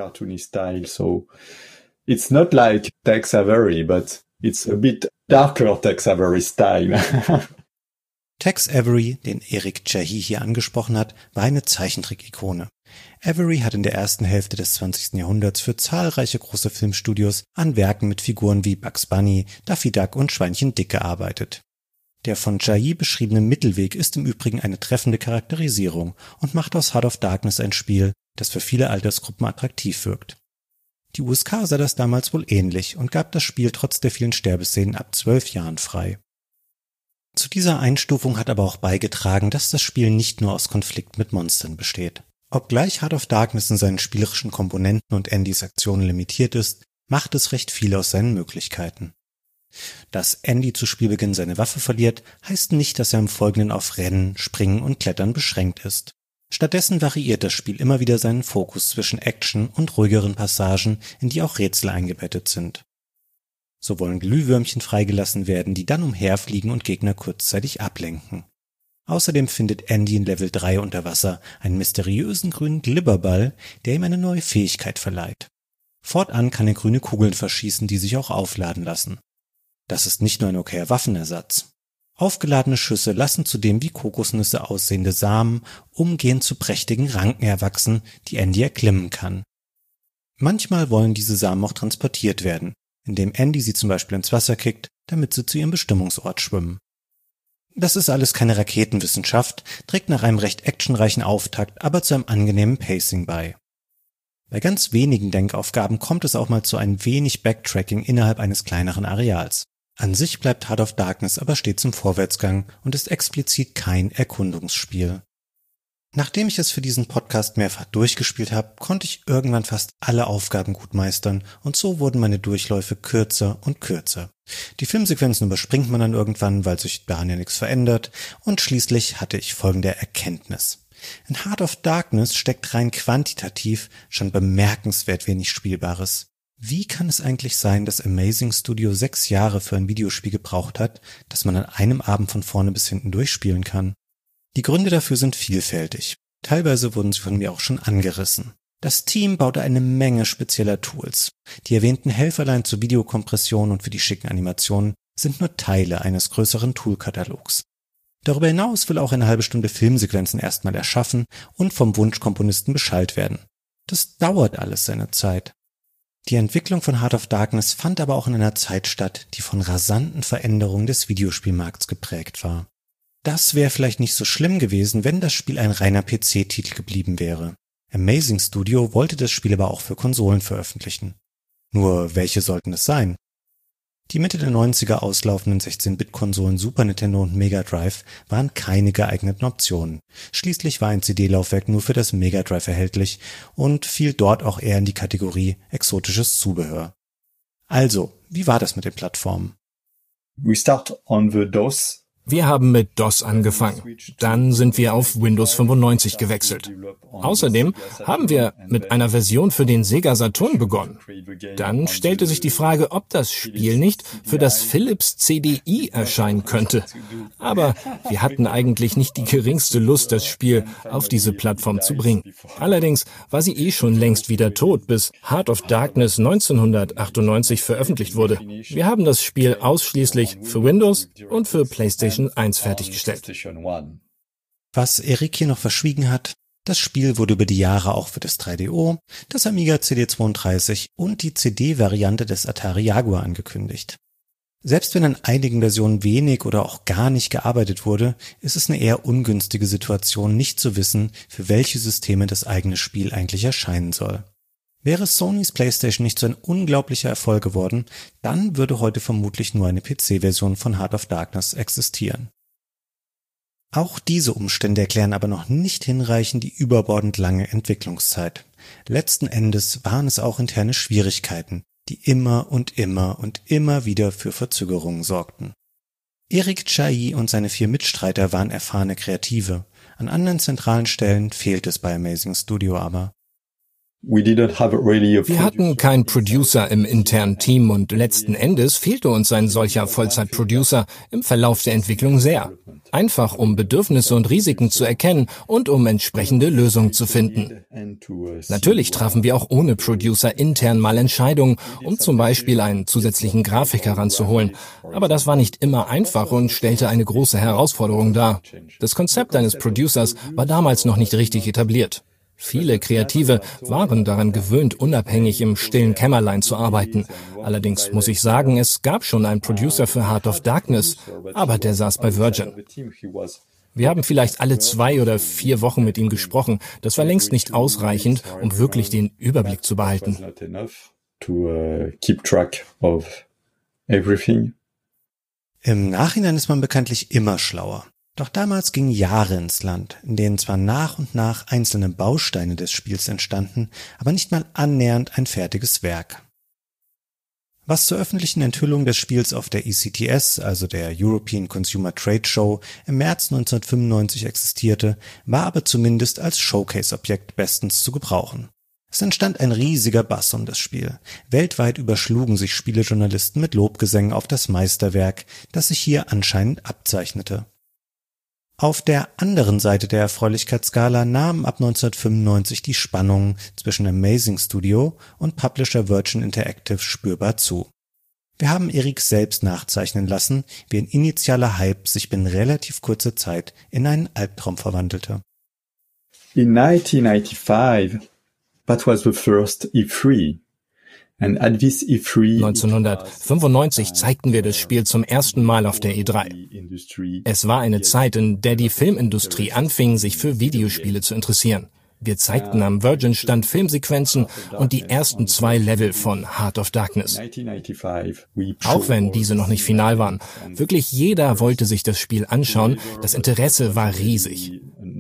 It's not like Tex Avery, but it's a bit darker Tex Avery style. Tex Avery, den Eric Chahi hier angesprochen hat, war eine Zeichentrick-Ikone. Avery hat in der ersten Hälfte des zwanzigsten Jahrhunderts für zahlreiche große Filmstudios an Werken mit Figuren wie Bugs Bunny, Daffy Duck und Schweinchen Dick gearbeitet. Der von Chahi beschriebene Mittelweg ist im Übrigen eine treffende Charakterisierung und macht aus Heart of Darkness ein Spiel, das für viele Altersgruppen attraktiv wirkt. Die U S K sah das damals wohl ähnlich und gab das Spiel trotz der vielen Sterbeszenen ab zwölf Jahren frei. Zu dieser Einstufung hat aber auch beigetragen, dass das Spiel nicht nur aus Konflikt mit Monstern besteht. Obgleich Heart of Darkness in seinen spielerischen Komponenten und Andys Aktionen limitiert ist, macht es recht viel aus seinen Möglichkeiten. Dass Andy zu Spielbeginn seine Waffe verliert, heißt nicht, dass er im Folgenden auf Rennen, Springen und Klettern beschränkt ist. Stattdessen variiert das Spiel immer wieder seinen Fokus zwischen Action und ruhigeren Passagen, in die auch Rätsel eingebettet sind. So wollen Glühwürmchen freigelassen werden, die dann umherfliegen und Gegner kurzzeitig ablenken. Außerdem findet Andy in Level drei unter Wasser einen mysteriösen grünen Glibberball, der ihm eine neue Fähigkeit verleiht. Fortan kann er grüne Kugeln verschießen, die sich auch aufladen lassen. Das ist nicht nur ein okayer Waffenersatz. Aufgeladene Schüsse lassen zudem wie Kokosnüsse aussehende Samen umgehend zu prächtigen Ranken erwachsen, die Andy erklimmen kann. Manchmal wollen diese Samen auch transportiert werden, indem Andy sie zum Beispiel ins Wasser kickt, damit sie zu ihrem Bestimmungsort schwimmen. Das ist alles keine Raketenwissenschaft, trägt nach einem recht actionreichen Auftakt aber zu einem angenehmen Pacing bei. Bei ganz wenigen Denkaufgaben kommt es auch mal zu ein wenig Backtracking innerhalb eines kleineren Areals. An sich bleibt Heart of Darkness aber stets im Vorwärtsgang und ist explizit kein Erkundungsspiel. Nachdem ich es für diesen Podcast mehrfach durchgespielt habe, konnte ich irgendwann fast alle Aufgaben gut meistern und so wurden meine Durchläufe kürzer und kürzer. Die Filmsequenzen überspringt man dann irgendwann, weil sich daran ja nichts verändert, und schließlich hatte ich folgende Erkenntnis. In Heart of Darkness steckt rein quantitativ schon bemerkenswert wenig Spielbares. Wie kann es eigentlich sein, dass Amazing Studio sechs Jahre für ein Videospiel gebraucht hat, das man an einem Abend von vorne bis hinten durchspielen kann? Die Gründe dafür sind vielfältig. Teilweise wurden sie von mir auch schon angerissen. Das Team baute eine Menge spezieller Tools. Die erwähnten Helferlein zur Videokompression und für die schicken Animationen sind nur Teile eines größeren Toolkatalogs. Darüber hinaus will auch eine halbe Stunde Filmsequenzen erstmal erschaffen und vom Wunschkomponisten beschallt werden. Das dauert alles seine Zeit. Die Entwicklung von Heart of Darkness fand aber auch in einer Zeit statt, die von rasanten Veränderungen des Videospielmarkts geprägt war. Das wäre vielleicht nicht so schlimm gewesen, wenn das Spiel ein reiner P C-Titel geblieben wäre. Amazing Studio wollte das Spiel aber auch für Konsolen veröffentlichen. Nur welche sollten es sein? Die Mitte der neunziger auslaufenden sechzehn-Bit-Konsolen Super Nintendo und Mega Drive waren keine geeigneten Optionen. Schließlich war ein C D-Laufwerk nur für das Mega Drive erhältlich und fiel dort auch eher in die Kategorie exotisches Zubehör. Also, wie war das mit den Plattformen? We start on the DOS. Wir haben mit DOS angefangen. Dann sind wir auf Windows fünfundneunzig gewechselt. Außerdem haben wir mit einer Version für den Sega Saturn begonnen. Dann stellte sich die Frage, ob das Spiel nicht für das Philips C D I erscheinen könnte. Aber wir hatten eigentlich nicht die geringste Lust, das Spiel auf diese Plattform zu bringen. Allerdings war sie eh schon längst wieder tot, bis Heart of Darkness neunzehnhundertachtundneunzig veröffentlicht wurde. Wir haben das Spiel ausschließlich für Windows und für PlayStation eins fertiggestellt. Was Erik hier noch verschwiegen hat, das Spiel wurde über die Jahre auch für das drei D O, das Amiga C D zweiunddreißig und die C D-Variante des Atari Jaguar angekündigt. Selbst wenn an einigen Versionen wenig oder auch gar nicht gearbeitet wurde, ist es eine eher ungünstige Situation, nicht zu wissen, für welche Systeme das eigene Spiel eigentlich erscheinen soll. Wäre Sonys PlayStation nicht so ein unglaublicher Erfolg geworden, dann würde heute vermutlich nur eine P C-Version von Heart of Darkness existieren. Auch diese Umstände erklären aber noch nicht hinreichend die überbordend lange Entwicklungszeit. Letzten Endes waren es auch interne Schwierigkeiten, die immer und immer und immer wieder für Verzögerungen sorgten. Eric Chailly und seine vier Mitstreiter waren erfahrene Kreative. An anderen zentralen Stellen fehlt es bei Amazing Studio aber. Wir hatten keinen Producer im internen Team und letzten Endes fehlte uns ein solcher Vollzeit-Producer im Verlauf der Entwicklung sehr. Einfach um Bedürfnisse und Risiken zu erkennen und um entsprechende Lösungen zu finden. Natürlich trafen wir auch ohne Producer intern mal Entscheidungen, um zum Beispiel einen zusätzlichen Grafiker ranzuholen. Aber das war nicht immer einfach und stellte eine große Herausforderung dar. Das Konzept eines Producers war damals noch nicht richtig etabliert. Viele Kreative waren daran gewöhnt, unabhängig im stillen Kämmerlein zu arbeiten. Allerdings muss ich sagen, es gab schon einen Producer für Heart of Darkness, aber der saß bei Virgin. Wir haben vielleicht alle zwei oder vier Wochen mit ihm gesprochen. Das war längst nicht ausreichend, um wirklich den Überblick zu behalten. Im Nachhinein ist man bekanntlich immer schlauer. Doch damals gingen Jahre ins Land, in denen zwar nach und nach einzelne Bausteine des Spiels entstanden, aber nicht mal annähernd ein fertiges Werk. Was zur öffentlichen Enthüllung des Spiels auf der E C T S, also der European Consumer Trade Show, im März neunzehnhundertfünfundneunzig existierte, war aber zumindest als Showcase-Objekt bestens zu gebrauchen. Es entstand ein riesiger Bass um das Spiel. Weltweit überschlugen sich Spielejournalisten mit Lobgesängen auf das Meisterwerk, das sich hier anscheinend abzeichnete. Auf der anderen Seite der Erfreulichkeitsskala nahmen ab neunzehnhundertfünfundneunzig die Spannungen zwischen Amazing Studio und Publisher Virgin Interactive spürbar zu. Wir haben Eric selbst nachzeichnen lassen, wie ein initialer Hype sich binnen relativ kurzer Zeit in einen Albtraum verwandelte. In nineteen ninety-five, that was the first E three. neunzehnhundertfünfundneunzig zeigten wir das Spiel zum ersten Mal auf der E drei. Es war eine Zeit, in der die Filmindustrie anfing, sich für Videospiele zu interessieren. Wir zeigten am Virgin-Stand Filmsequenzen und die ersten zwei Level von Heart of Darkness. Auch wenn diese noch nicht final waren. Wirklich jeder wollte sich das Spiel anschauen. Das Interesse war riesig.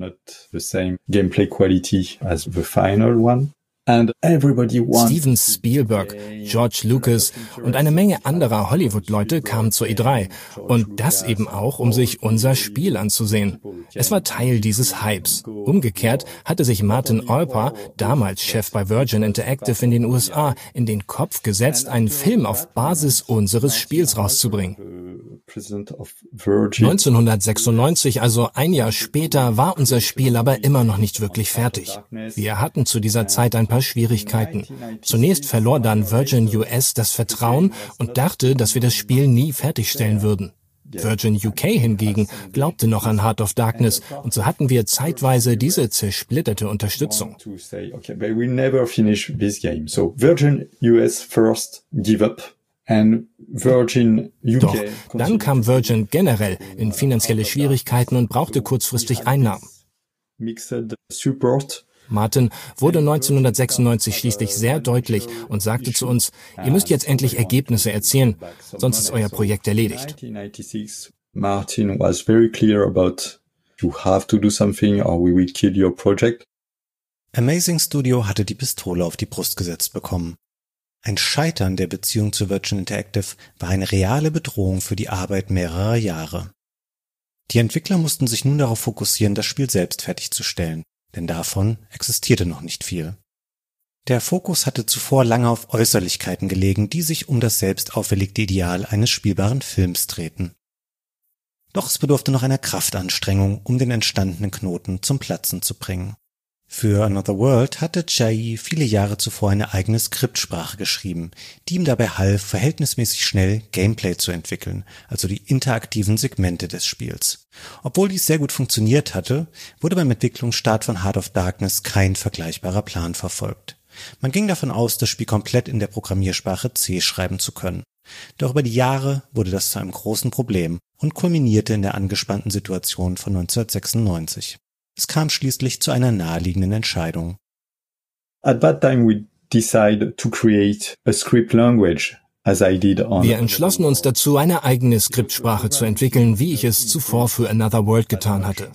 Steven Spielberg, George Lucas und eine Menge anderer Hollywood-Leute kamen zur E drei. Und das eben auch, um sich unser Spiel anzusehen. Es war Teil dieses Hypes. Umgekehrt hatte sich Martin Olper, damals Chef bei Virgin Interactive in den U S A, in den Kopf gesetzt, einen Film auf Basis unseres Spiels rauszubringen. neunzehnhundertsechsundneunzig, also ein Jahr später, war unser Spiel aber immer noch nicht wirklich fertig. Wir hatten zu dieser Zeit ein paar Schwierigkeiten. Zunächst verlor dann Virgin U S das Vertrauen und dachte, dass wir das Spiel nie fertigstellen würden. Virgin U K hingegen glaubte noch an Heart of Darkness und so hatten wir zeitweise diese zersplitterte Unterstützung. Virgin U S first give up. And Virgin U K. Doch dann kam Virgin generell in finanzielle Schwierigkeiten und brauchte kurzfristig Einnahmen. Martin wurde neunzehnhundertsechsundneunzig schließlich sehr deutlich und sagte zu uns, ihr müsst jetzt endlich Ergebnisse erzielen, sonst ist euer Projekt erledigt. Martin was very clear about you have to do something or we will kill your project. Amazing Studio hatte die Pistole auf die Brust gesetzt bekommen. Ein Scheitern der Beziehung zu Virgin Interactive war eine reale Bedrohung für die Arbeit mehrerer Jahre. Die Entwickler mussten sich nun darauf fokussieren, das Spiel selbst fertigzustellen, denn davon existierte noch nicht viel. Der Fokus hatte zuvor lange auf Äußerlichkeiten gelegen, die sich um das selbst auferlegte Ideal eines spielbaren Films drehten. Doch es bedurfte noch einer Kraftanstrengung, um den entstandenen Knoten zum Platzen zu bringen. Für Another World hatte Jai viele Jahre zuvor eine eigene Skriptsprache geschrieben, die ihm dabei half, verhältnismäßig schnell Gameplay zu entwickeln, also die interaktiven Segmente des Spiels. Obwohl dies sehr gut funktioniert hatte, wurde beim Entwicklungsstart von Heart of Darkness kein vergleichbarer Plan verfolgt. Man ging davon aus, das Spiel komplett in der Programmiersprache C schreiben zu können. Doch über die Jahre wurde das zu einem großen Problem und kulminierte in der angespannten Situation von neunzehnhundertsechsundneunzig. Es kam schließlich zu einer naheliegenden Entscheidung. At that time we decided to create a script language. Wir entschlossen uns dazu, eine eigene Skriptsprache zu entwickeln, wie ich es zuvor für Another World getan hatte.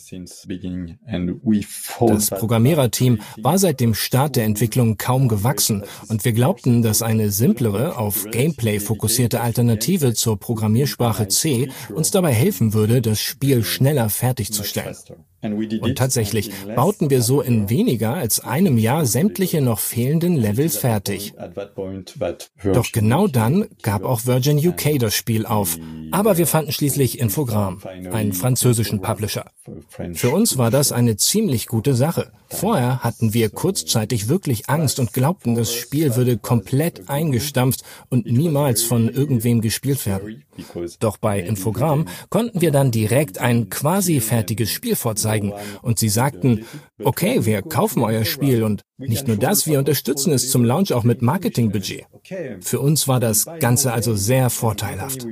Das Programmiererteam war seit dem Start der Entwicklung kaum gewachsen und wir glaubten, dass eine simplere, auf Gameplay fokussierte Alternative zur Programmiersprache C uns dabei helfen würde, das Spiel schneller fertigzustellen. Und tatsächlich bauten wir so in weniger als einem Jahr sämtliche noch fehlenden Level fertig. Doch genau dann gab auch Virgin U K das Spiel auf. Aber wir fanden schließlich Infogrames, einen französischen Publisher. Für uns war das eine ziemlich gute Sache. Vorher hatten wir kurzzeitig wirklich Angst und glaubten, das Spiel würde komplett eingestampft und niemals von irgendwem gespielt werden. Doch bei Infogrames konnten wir dann direkt ein quasi fertiges Spiel vorzeigen und sie sagten, okay, wir kaufen euer Spiel und nicht nur das, wir unterstützen es zum Launch auch mit Marketingbudget. Für uns war das Ganze also sehr vorteilhaft.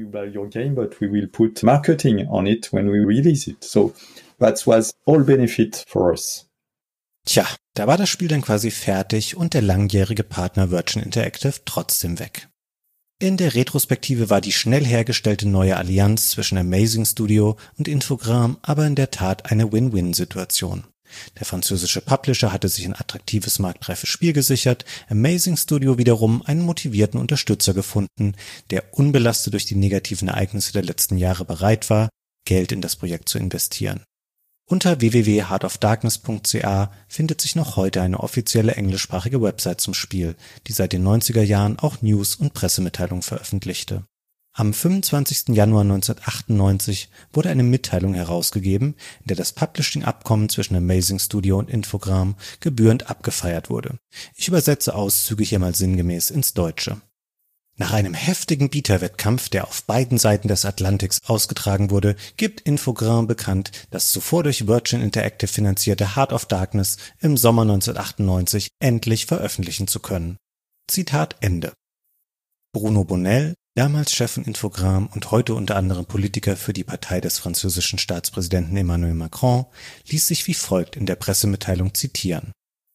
Tja, da war das Spiel dann quasi fertig und der langjährige Partner Virgin Interactive trotzdem weg. In der Retrospektive war die schnell hergestellte neue Allianz zwischen Amazing Studio und Infogrames aber in der Tat eine Win-Win-Situation. Der französische Publisher hatte sich ein attraktives marktreifes Spiel gesichert, Amazing Studio wiederum einen motivierten Unterstützer gefunden, der unbelastet durch die negativen Ereignisse der letzten Jahre bereit war, Geld in das Projekt zu investieren. Unter w w w punkt heart of darkness punkt c a findet sich noch heute eine offizielle englischsprachige Website zum Spiel, die seit den neunziger Jahren auch News- und Pressemitteilungen veröffentlichte. Am fünfundzwanzigsten Januar neunzehnhundertachtundneunzig wurde eine Mitteilung herausgegeben, in der das Publishing-Abkommen zwischen Amazing Studio und Infogrames gebührend abgefeiert wurde. Ich übersetze Auszüge hier mal sinngemäß ins Deutsche. Nach einem heftigen Bieterwettkampf, der auf beiden Seiten des Atlantiks ausgetragen wurde, gibt Infogrames bekannt, das zuvor durch Virgin Interactive finanzierte Heart of Darkness im Sommer neunzehnhundertachtundneunzig endlich veröffentlichen zu können. Zitat Ende. Bruno Bonnell, damals Chef von Infogrames und heute unter anderem Politiker für die Partei des französischen Staatspräsidenten Emmanuel Macron, ließ sich wie folgt in der Pressemitteilung zitieren.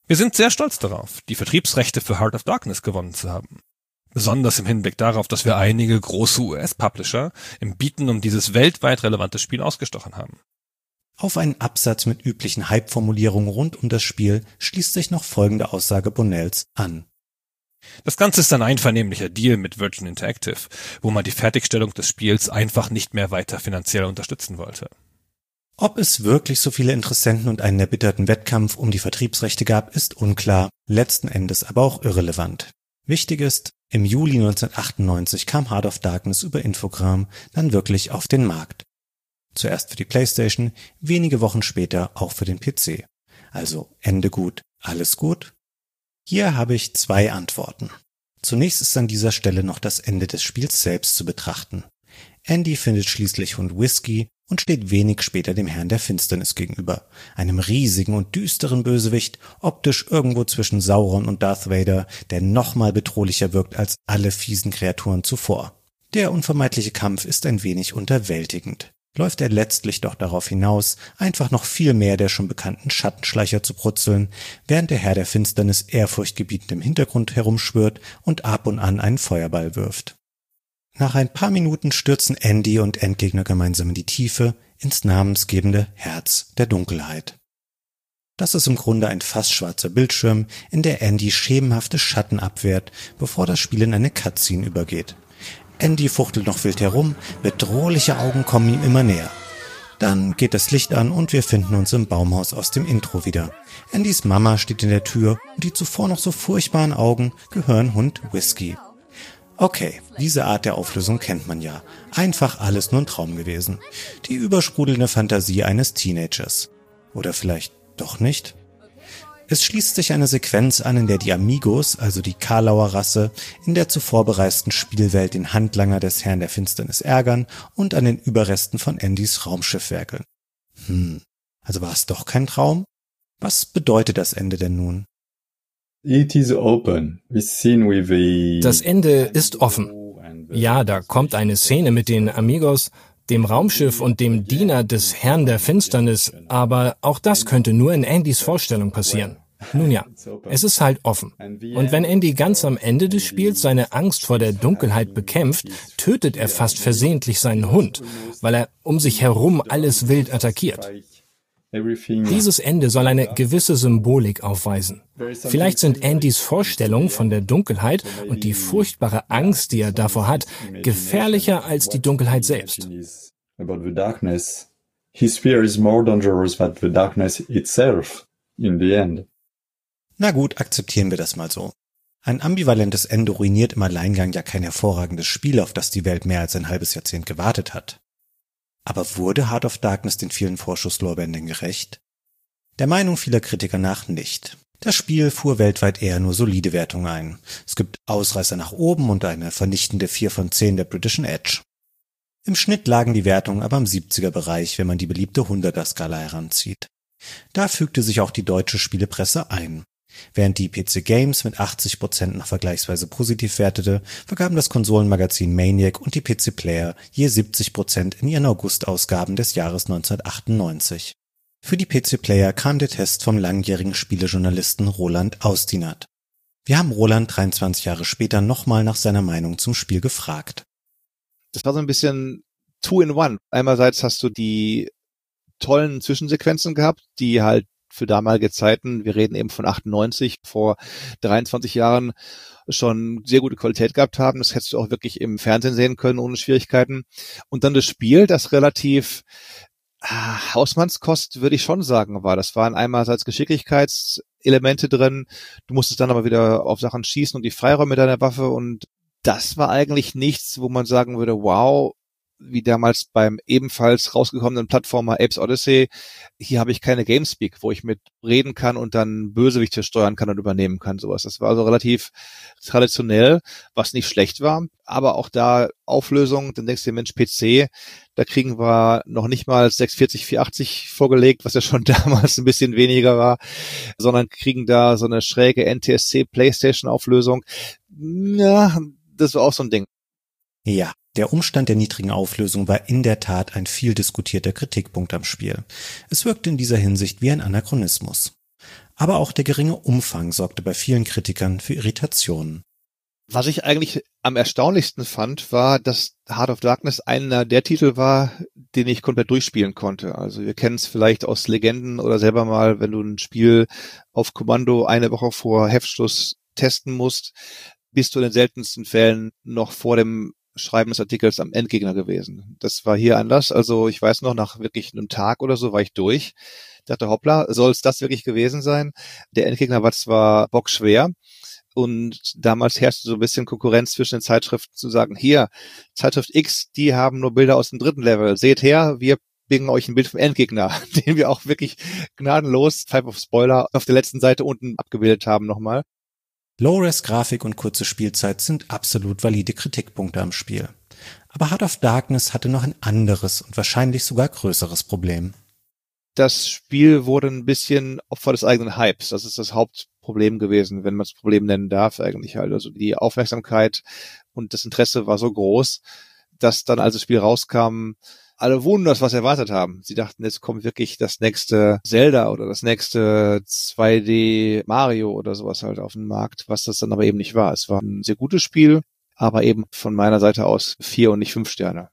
Wir sind sehr stolz darauf, die Vertriebsrechte für Heart of Darkness gewonnen zu haben. Besonders im Hinblick darauf, dass wir einige große U S-Publisher im Bieten um dieses weltweit relevante Spiel ausgestochen haben. Auf einen Absatz mit üblichen Hype-Formulierungen rund um das Spiel schließt sich noch folgende Aussage Bonnells an. Das Ganze ist ein einvernehmlicher Deal mit Virgin Interactive, wo man die Fertigstellung des Spiels einfach nicht mehr weiter finanziell unterstützen wollte. Ob es wirklich so viele Interessenten und einen erbitterten Wettkampf um die Vertriebsrechte gab, ist unklar, letzten Endes aber auch irrelevant. Wichtig ist, im Juli neunzehnhundertachtundneunzig kam Heart of Darkness über Infogrames dann wirklich auf den Markt. Zuerst für die PlayStation, wenige Wochen später auch für den P C. Also Ende gut, alles gut? Hier habe ich zwei Antworten. Zunächst ist an dieser Stelle noch das Ende des Spiels selbst zu betrachten. Andy findet schließlich Hund Whiskey und steht wenig später dem Herrn der Finsternis gegenüber, einem riesigen und düsteren Bösewicht, optisch irgendwo zwischen Sauron und Darth Vader, der nochmal bedrohlicher wirkt als alle fiesen Kreaturen zuvor. Der unvermeidliche Kampf ist ein wenig unterwältigend. Läuft er letztlich doch darauf hinaus, einfach noch viel mehr der schon bekannten Schattenschleicher zu brutzeln, während der Herr der Finsternis ehrfurchtgebietend im Hintergrund herumschwirrt und ab und an einen Feuerball wirft. Nach ein paar Minuten stürzen Andy und Endgegner gemeinsam in die Tiefe, ins namensgebende Herz der Dunkelheit. Das ist im Grunde ein fast schwarzer Bildschirm, in der Andy schemenhafte Schatten abwehrt, bevor das Spiel in eine Cutscene übergeht. Andy fuchtelt noch wild herum, bedrohliche Augen kommen ihm immer näher. Dann geht das Licht an und wir finden uns im Baumhaus aus dem Intro wieder. Andys Mama steht in der Tür und die zuvor noch so furchtbaren Augen gehören Hund Whiskey. Okay, diese Art der Auflösung kennt man ja. Einfach alles nur ein Traum gewesen. Die übersprudelnde Fantasie eines Teenagers. Oder vielleicht doch nicht? Es schließt sich eine Sequenz an, in der die Amigos, also die Karlauer Rasse, in der zuvor bereisten Spielwelt den Handlanger des Herrn der Finsternis ärgern und an den Überresten von Andys Raumschiff werkeln. Hm, also war es doch kein Traum? Was bedeutet das Ende denn nun? It is open. We've seen with the... Das Ende ist offen. Ja, da kommt eine Szene mit den Amigos, dem Raumschiff und dem Diener des Herrn der Finsternis, aber auch das könnte nur in Andys Vorstellung passieren. Nun ja, es ist halt offen. Und wenn Andy ganz am Ende des Spiels seine Angst vor der Dunkelheit bekämpft, tötet er fast versehentlich seinen Hund, weil er um sich herum alles wild attackiert. Dieses Ende soll eine gewisse Symbolik aufweisen. Vielleicht sind Andys Vorstellungen von der Dunkelheit und die furchtbare Angst, die er davor hat, gefährlicher als die Dunkelheit selbst. His fear is more dangerous than the darkness itself in the end. Na gut, akzeptieren wir das mal so. Ein ambivalentes Ende ruiniert im Alleingang ja kein hervorragendes Spiel, auf das die Welt mehr als ein halbes Jahrzehnt gewartet hat. Aber wurde Heart of Darkness den vielen Vorschusslorbeeren denn gerecht? Der Meinung vieler Kritiker nach nicht. Das Spiel fuhr weltweit eher nur solide Wertungen ein. Es gibt Ausreißer nach oben und eine vernichtende vier von zehn der Britischen Edge. Im Schnitt lagen die Wertungen aber im siebziger-Bereich, wenn man die beliebte hunderter-Skala heranzieht. Da fügte sich auch die deutsche Spielepresse ein. Während die P C Games mit achtzig Prozent noch vergleichsweise positiv wertete, vergaben das Konsolenmagazin Maniac und die P C Player je siebzig Prozent in ihren August-Ausgaben des Jahres neunzehnhundertachtundneunzig. Für die P C Player kam der Test vom langjährigen Spielejournalisten Roland Austinat. Wir haben Roland dreiundzwanzig Jahre später nochmal nach seiner Meinung zum Spiel gefragt. Das war so ein bisschen two in one. Einerseits hast du die tollen Zwischensequenzen gehabt, die halt für damalige Zeiten, wir reden eben von achtundneunzig, vor dreiundzwanzig Jahren, schon sehr gute Qualität gehabt haben. Das hättest du auch wirklich im Fernsehen sehen können, ohne Schwierigkeiten. Und dann das Spiel, das relativ ah, Hausmannskost, würde ich schon sagen, war. Das waren einerseits Geschicklichkeitselemente drin. Du musstest dann aber wieder auf Sachen schießen und die Freiräume mit deiner Waffe. Und das war eigentlich nichts, wo man sagen würde, wow, wie damals beim ebenfalls rausgekommenen Plattformer Apes Odyssey. Hier habe ich keine Gamespeak, wo ich mit reden kann und dann Bösewichte steuern kann und übernehmen kann, sowas. Das war also relativ traditionell, was nicht schlecht war, aber auch da Auflösung, dann denkst du dir, Mensch, P C, da kriegen wir noch nicht mal sechshundertvierzig vierhundertachtzig vorgelegt, was ja schon damals ein bisschen weniger war, sondern kriegen da so eine schräge N T S C PlayStation Auflösung. Ja, das war auch so ein Ding. Ja. Der Umstand der niedrigen Auflösung war in der Tat ein viel diskutierter Kritikpunkt am Spiel. Es wirkte in dieser Hinsicht wie ein Anachronismus. Aber auch der geringe Umfang sorgte bei vielen Kritikern für Irritationen. Was ich eigentlich am erstaunlichsten fand, war, dass Heart of Darkness einer der Titel war, den ich komplett durchspielen konnte. Also wir kennen es vielleicht aus Legenden oder selber mal, wenn du ein Spiel auf Kommando eine Woche vor Heftschluss testen musst, bist du in den seltensten Fällen noch vor dem Schreiben des Artikels am Endgegner gewesen. Das war hier anders. Also ich weiß noch, nach wirklich einem Tag oder so war ich durch. Ich dachte, hoppla, soll es das wirklich gewesen sein? Der Endgegner war zwar bockschwer, und damals herrschte so ein bisschen Konkurrenz zwischen den Zeitschriften zu sagen, hier, Zeitschrift X, die haben nur Bilder aus dem dritten Level. Seht her, wir bringen euch ein Bild vom Endgegner, den wir auch wirklich gnadenlos, Type of Spoiler, auf der letzten Seite unten abgebildet haben nochmal. Low-Res-Grafik und kurze Spielzeit sind absolut valide Kritikpunkte am Spiel. Aber Heart of Darkness hatte noch ein anderes und wahrscheinlich sogar größeres Problem. Das Spiel wurde ein bisschen Opfer des eigenen Hypes. Das ist das Hauptproblem gewesen, wenn man es Problem nennen darf eigentlich halt. Also die Aufmerksamkeit und das Interesse war so groß, dass dann, als das Spiel rauskam, alle wundern, was erwartet haben. Sie dachten, jetzt kommt wirklich das nächste Zelda oder das nächste zwei D Mario oder sowas halt auf den Markt, was das dann aber eben nicht war. Es war ein sehr gutes Spiel, aber eben von meiner Seite aus vier und nicht fünf Sterne.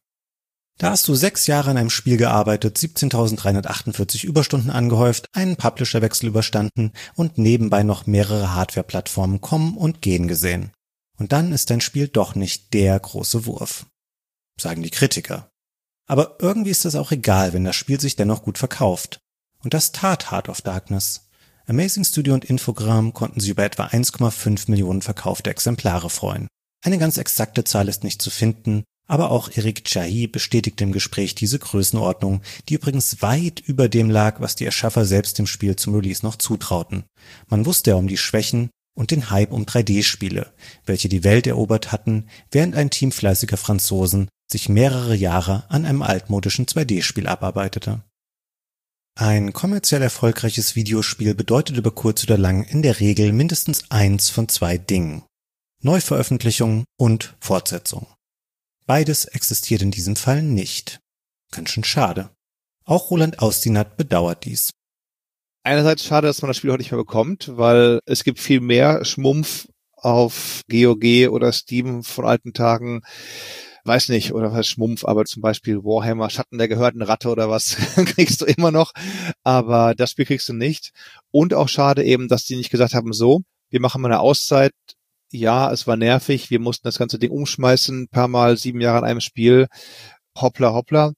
Da hast du sechs Jahre an einem Spiel gearbeitet, siebzehntausenddreihundertachtundvierzig Überstunden angehäuft, einen Publisherwechsel überstanden und nebenbei noch mehrere Hardware-Plattformen kommen und gehen gesehen. Und dann ist dein Spiel doch nicht der große Wurf, sagen die Kritiker. Aber irgendwie ist das auch egal, wenn das Spiel sich dennoch gut verkauft. Und das tat Heart of Darkness. Amazing Studio und Infogrames konnten sich über etwa eins Komma fünf Millionen verkaufte Exemplare freuen. Eine ganz exakte Zahl ist nicht zu finden, aber auch Eric Chahi bestätigte im Gespräch diese Größenordnung, die übrigens weit über dem lag, was die Erschaffer selbst dem Spiel zum Release noch zutrauten. Man wusste ja um die Schwächen und den Hype um drei D-Spiele, welche die Welt erobert hatten, während ein Team fleißiger Franzosen sich mehrere Jahre an einem altmodischen zwei D-Spiel abarbeitete. Ein kommerziell erfolgreiches Videospiel bedeutet über kurz oder lang in der Regel mindestens eins von zwei Dingen: Neuveröffentlichung und Fortsetzung. Beides existiert in diesem Fall nicht. Ganz schön schade. Auch Roland Austinat bedauert dies. Einerseits schade, dass man das Spiel heute nicht mehr bekommt, weil es gibt viel mehr Schmumpf auf G O G oder Steam von alten Tagen. Weiß nicht, oder was Schmumpf, aber zum Beispiel Warhammer, Schatten der gehörten Ratte oder was, kriegst du immer noch. Aber das Spiel kriegst du nicht. Und auch schade eben, dass die nicht gesagt haben, so, wir machen mal eine Auszeit. Ja, es war nervig, wir mussten das ganze Ding umschmeißen, ein paar Mal, sieben Jahre an einem Spiel, hoppla, hoppla,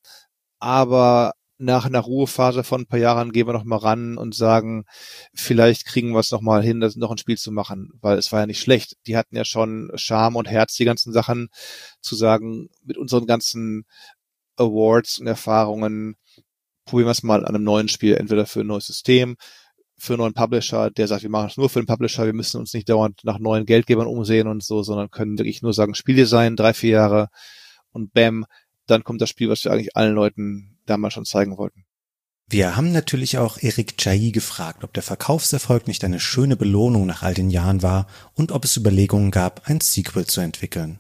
aber nach einer Ruhephase von ein paar Jahren gehen wir noch mal ran und sagen, vielleicht kriegen wir es noch mal hin, das noch ein Spiel zu machen, weil es war ja nicht schlecht. Die hatten ja schon Charme und Herz, die ganzen Sachen zu sagen, mit unseren ganzen Awards und Erfahrungen, probieren wir es mal an einem neuen Spiel, entweder für ein neues System, für einen neuen Publisher, der sagt, wir machen es nur für den Publisher, wir müssen uns nicht dauernd nach neuen Geldgebern umsehen und so, sondern können wirklich nur sagen, Spieldesign, drei, vier Jahre und bam, dann kommt das Spiel, was wir eigentlich allen Leuten damals schon zeigen wollten. Wir haben natürlich auch Eric Chahi gefragt, ob der Verkaufserfolg nicht eine schöne Belohnung nach all den Jahren war und ob es Überlegungen gab, ein Sequel zu entwickeln.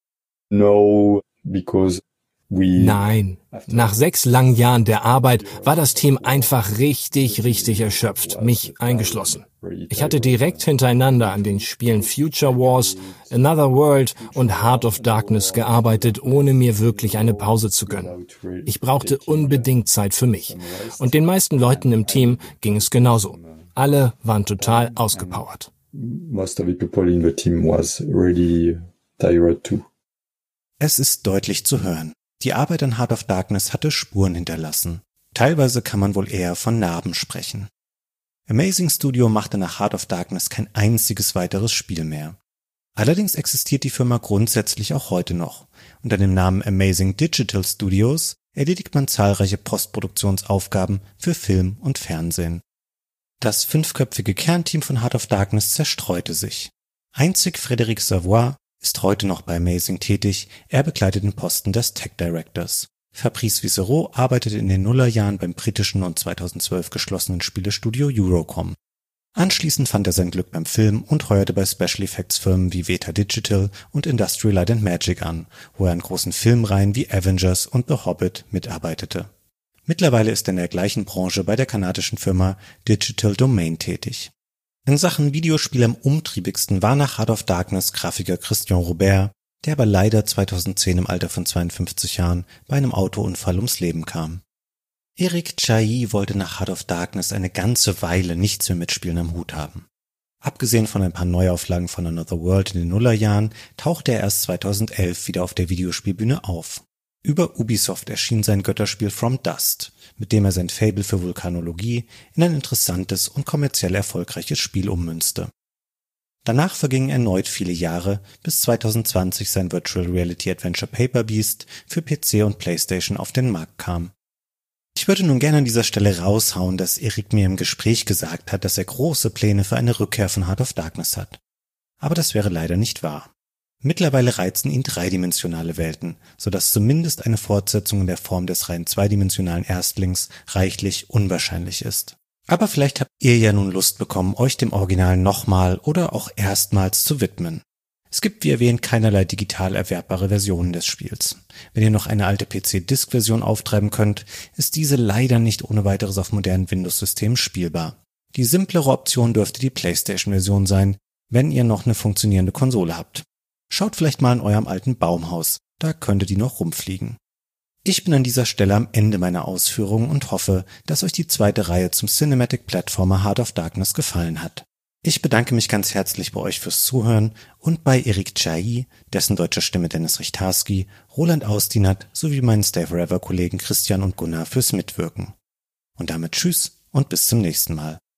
No, because Nein, nach sechs langen Jahren der Arbeit war das Team einfach richtig, richtig erschöpft, mich eingeschlossen. Ich hatte direkt hintereinander an den Spielen Future Wars, Another World und Heart of Darkness gearbeitet, ohne mir wirklich eine Pause zu gönnen. Ich brauchte unbedingt Zeit für mich. Und den meisten Leuten im Team ging es genauso. Alle waren total ausgepowert. Most of the people in the team was really tired too. Es ist deutlich zu hören. Die Arbeit an Heart of Darkness hatte Spuren hinterlassen. Teilweise kann man wohl eher von Narben sprechen. Amazing Studio machte nach Heart of Darkness kein einziges weiteres Spiel mehr. Allerdings existiert die Firma grundsätzlich auch heute noch. Unter dem Namen Amazing Digital Studios erledigt man zahlreiche Postproduktionsaufgaben für Film und Fernsehen. Das fünfköpfige Kernteam von Heart of Darkness zerstreute sich. Einzig Frédéric Savoy ist heute noch bei Amazing tätig, er bekleidet den Posten des Tech Directors. Fabrice Vissereau arbeitete in den Nullerjahren beim britischen und zweitausendzwölf geschlossenen Spielestudio Eurocom. Anschließend fand er sein Glück beim Film und heuerte bei Special Effects Firmen wie Veta Digital und Industrial Light and Magic an, wo er an großen Filmreihen wie Avengers und The Hobbit mitarbeitete. Mittlerweile ist er in der gleichen Branche bei der kanadischen Firma Digital Domain tätig. In Sachen Videospiel am umtriebigsten war nach Heart of Darkness Grafiker Christian Robert, der aber leider zweitausendzehn im Alter von zweiundfünfzig Jahren bei einem Autounfall ums Leben kam. Eric Chahi wollte nach Heart of Darkness eine ganze Weile nichts mehr mit Spielen am Hut haben. Abgesehen von ein paar Neuauflagen von Another World in den Nullerjahren tauchte er erst zweitausendelf wieder auf der Videospielbühne auf. Über Ubisoft erschien sein Götterspiel From Dust, mit dem er sein Faible für Vulkanologie in ein interessantes und kommerziell erfolgreiches Spiel ummünzte. Danach vergingen erneut viele Jahre, bis zweitausendzwanzig sein Virtual Reality Adventure Paper Beast für P C und PlayStation auf den Markt kam. Ich würde nun gerne an dieser Stelle raushauen, dass Eric mir im Gespräch gesagt hat, dass er große Pläne für eine Rückkehr von Heart of Darkness hat. Aber das wäre leider nicht wahr. Mittlerweile reizen ihn dreidimensionale Welten, sodass zumindest eine Fortsetzung in der Form des rein zweidimensionalen Erstlings reichlich unwahrscheinlich ist. Aber vielleicht habt ihr ja nun Lust bekommen, euch dem Original nochmal oder auch erstmals zu widmen. Es gibt, wie erwähnt, keinerlei digital erwerbbare Versionen des Spiels. Wenn ihr noch eine alte P C-Disk-Version auftreiben könnt, ist diese leider nicht ohne weiteres auf modernen Windows-Systemen spielbar. Die simplere Option dürfte die PlayStation-Version sein, wenn ihr noch eine funktionierende Konsole habt. Schaut vielleicht mal in eurem alten Baumhaus, da könnte die noch rumfliegen. Ich bin an dieser Stelle am Ende meiner Ausführungen und hoffe, dass euch die zweite Reihe zum Cinematic Platformer Heart of Darkness gefallen hat. Ich bedanke mich ganz herzlich bei euch fürs Zuhören und bei Eric Chahi, dessen deutsche Stimme Dennis Richtarski, Roland Austinat sowie meinen Stay Forever Kollegen Christian und Gunnar fürs Mitwirken. Und damit tschüss und bis zum nächsten Mal.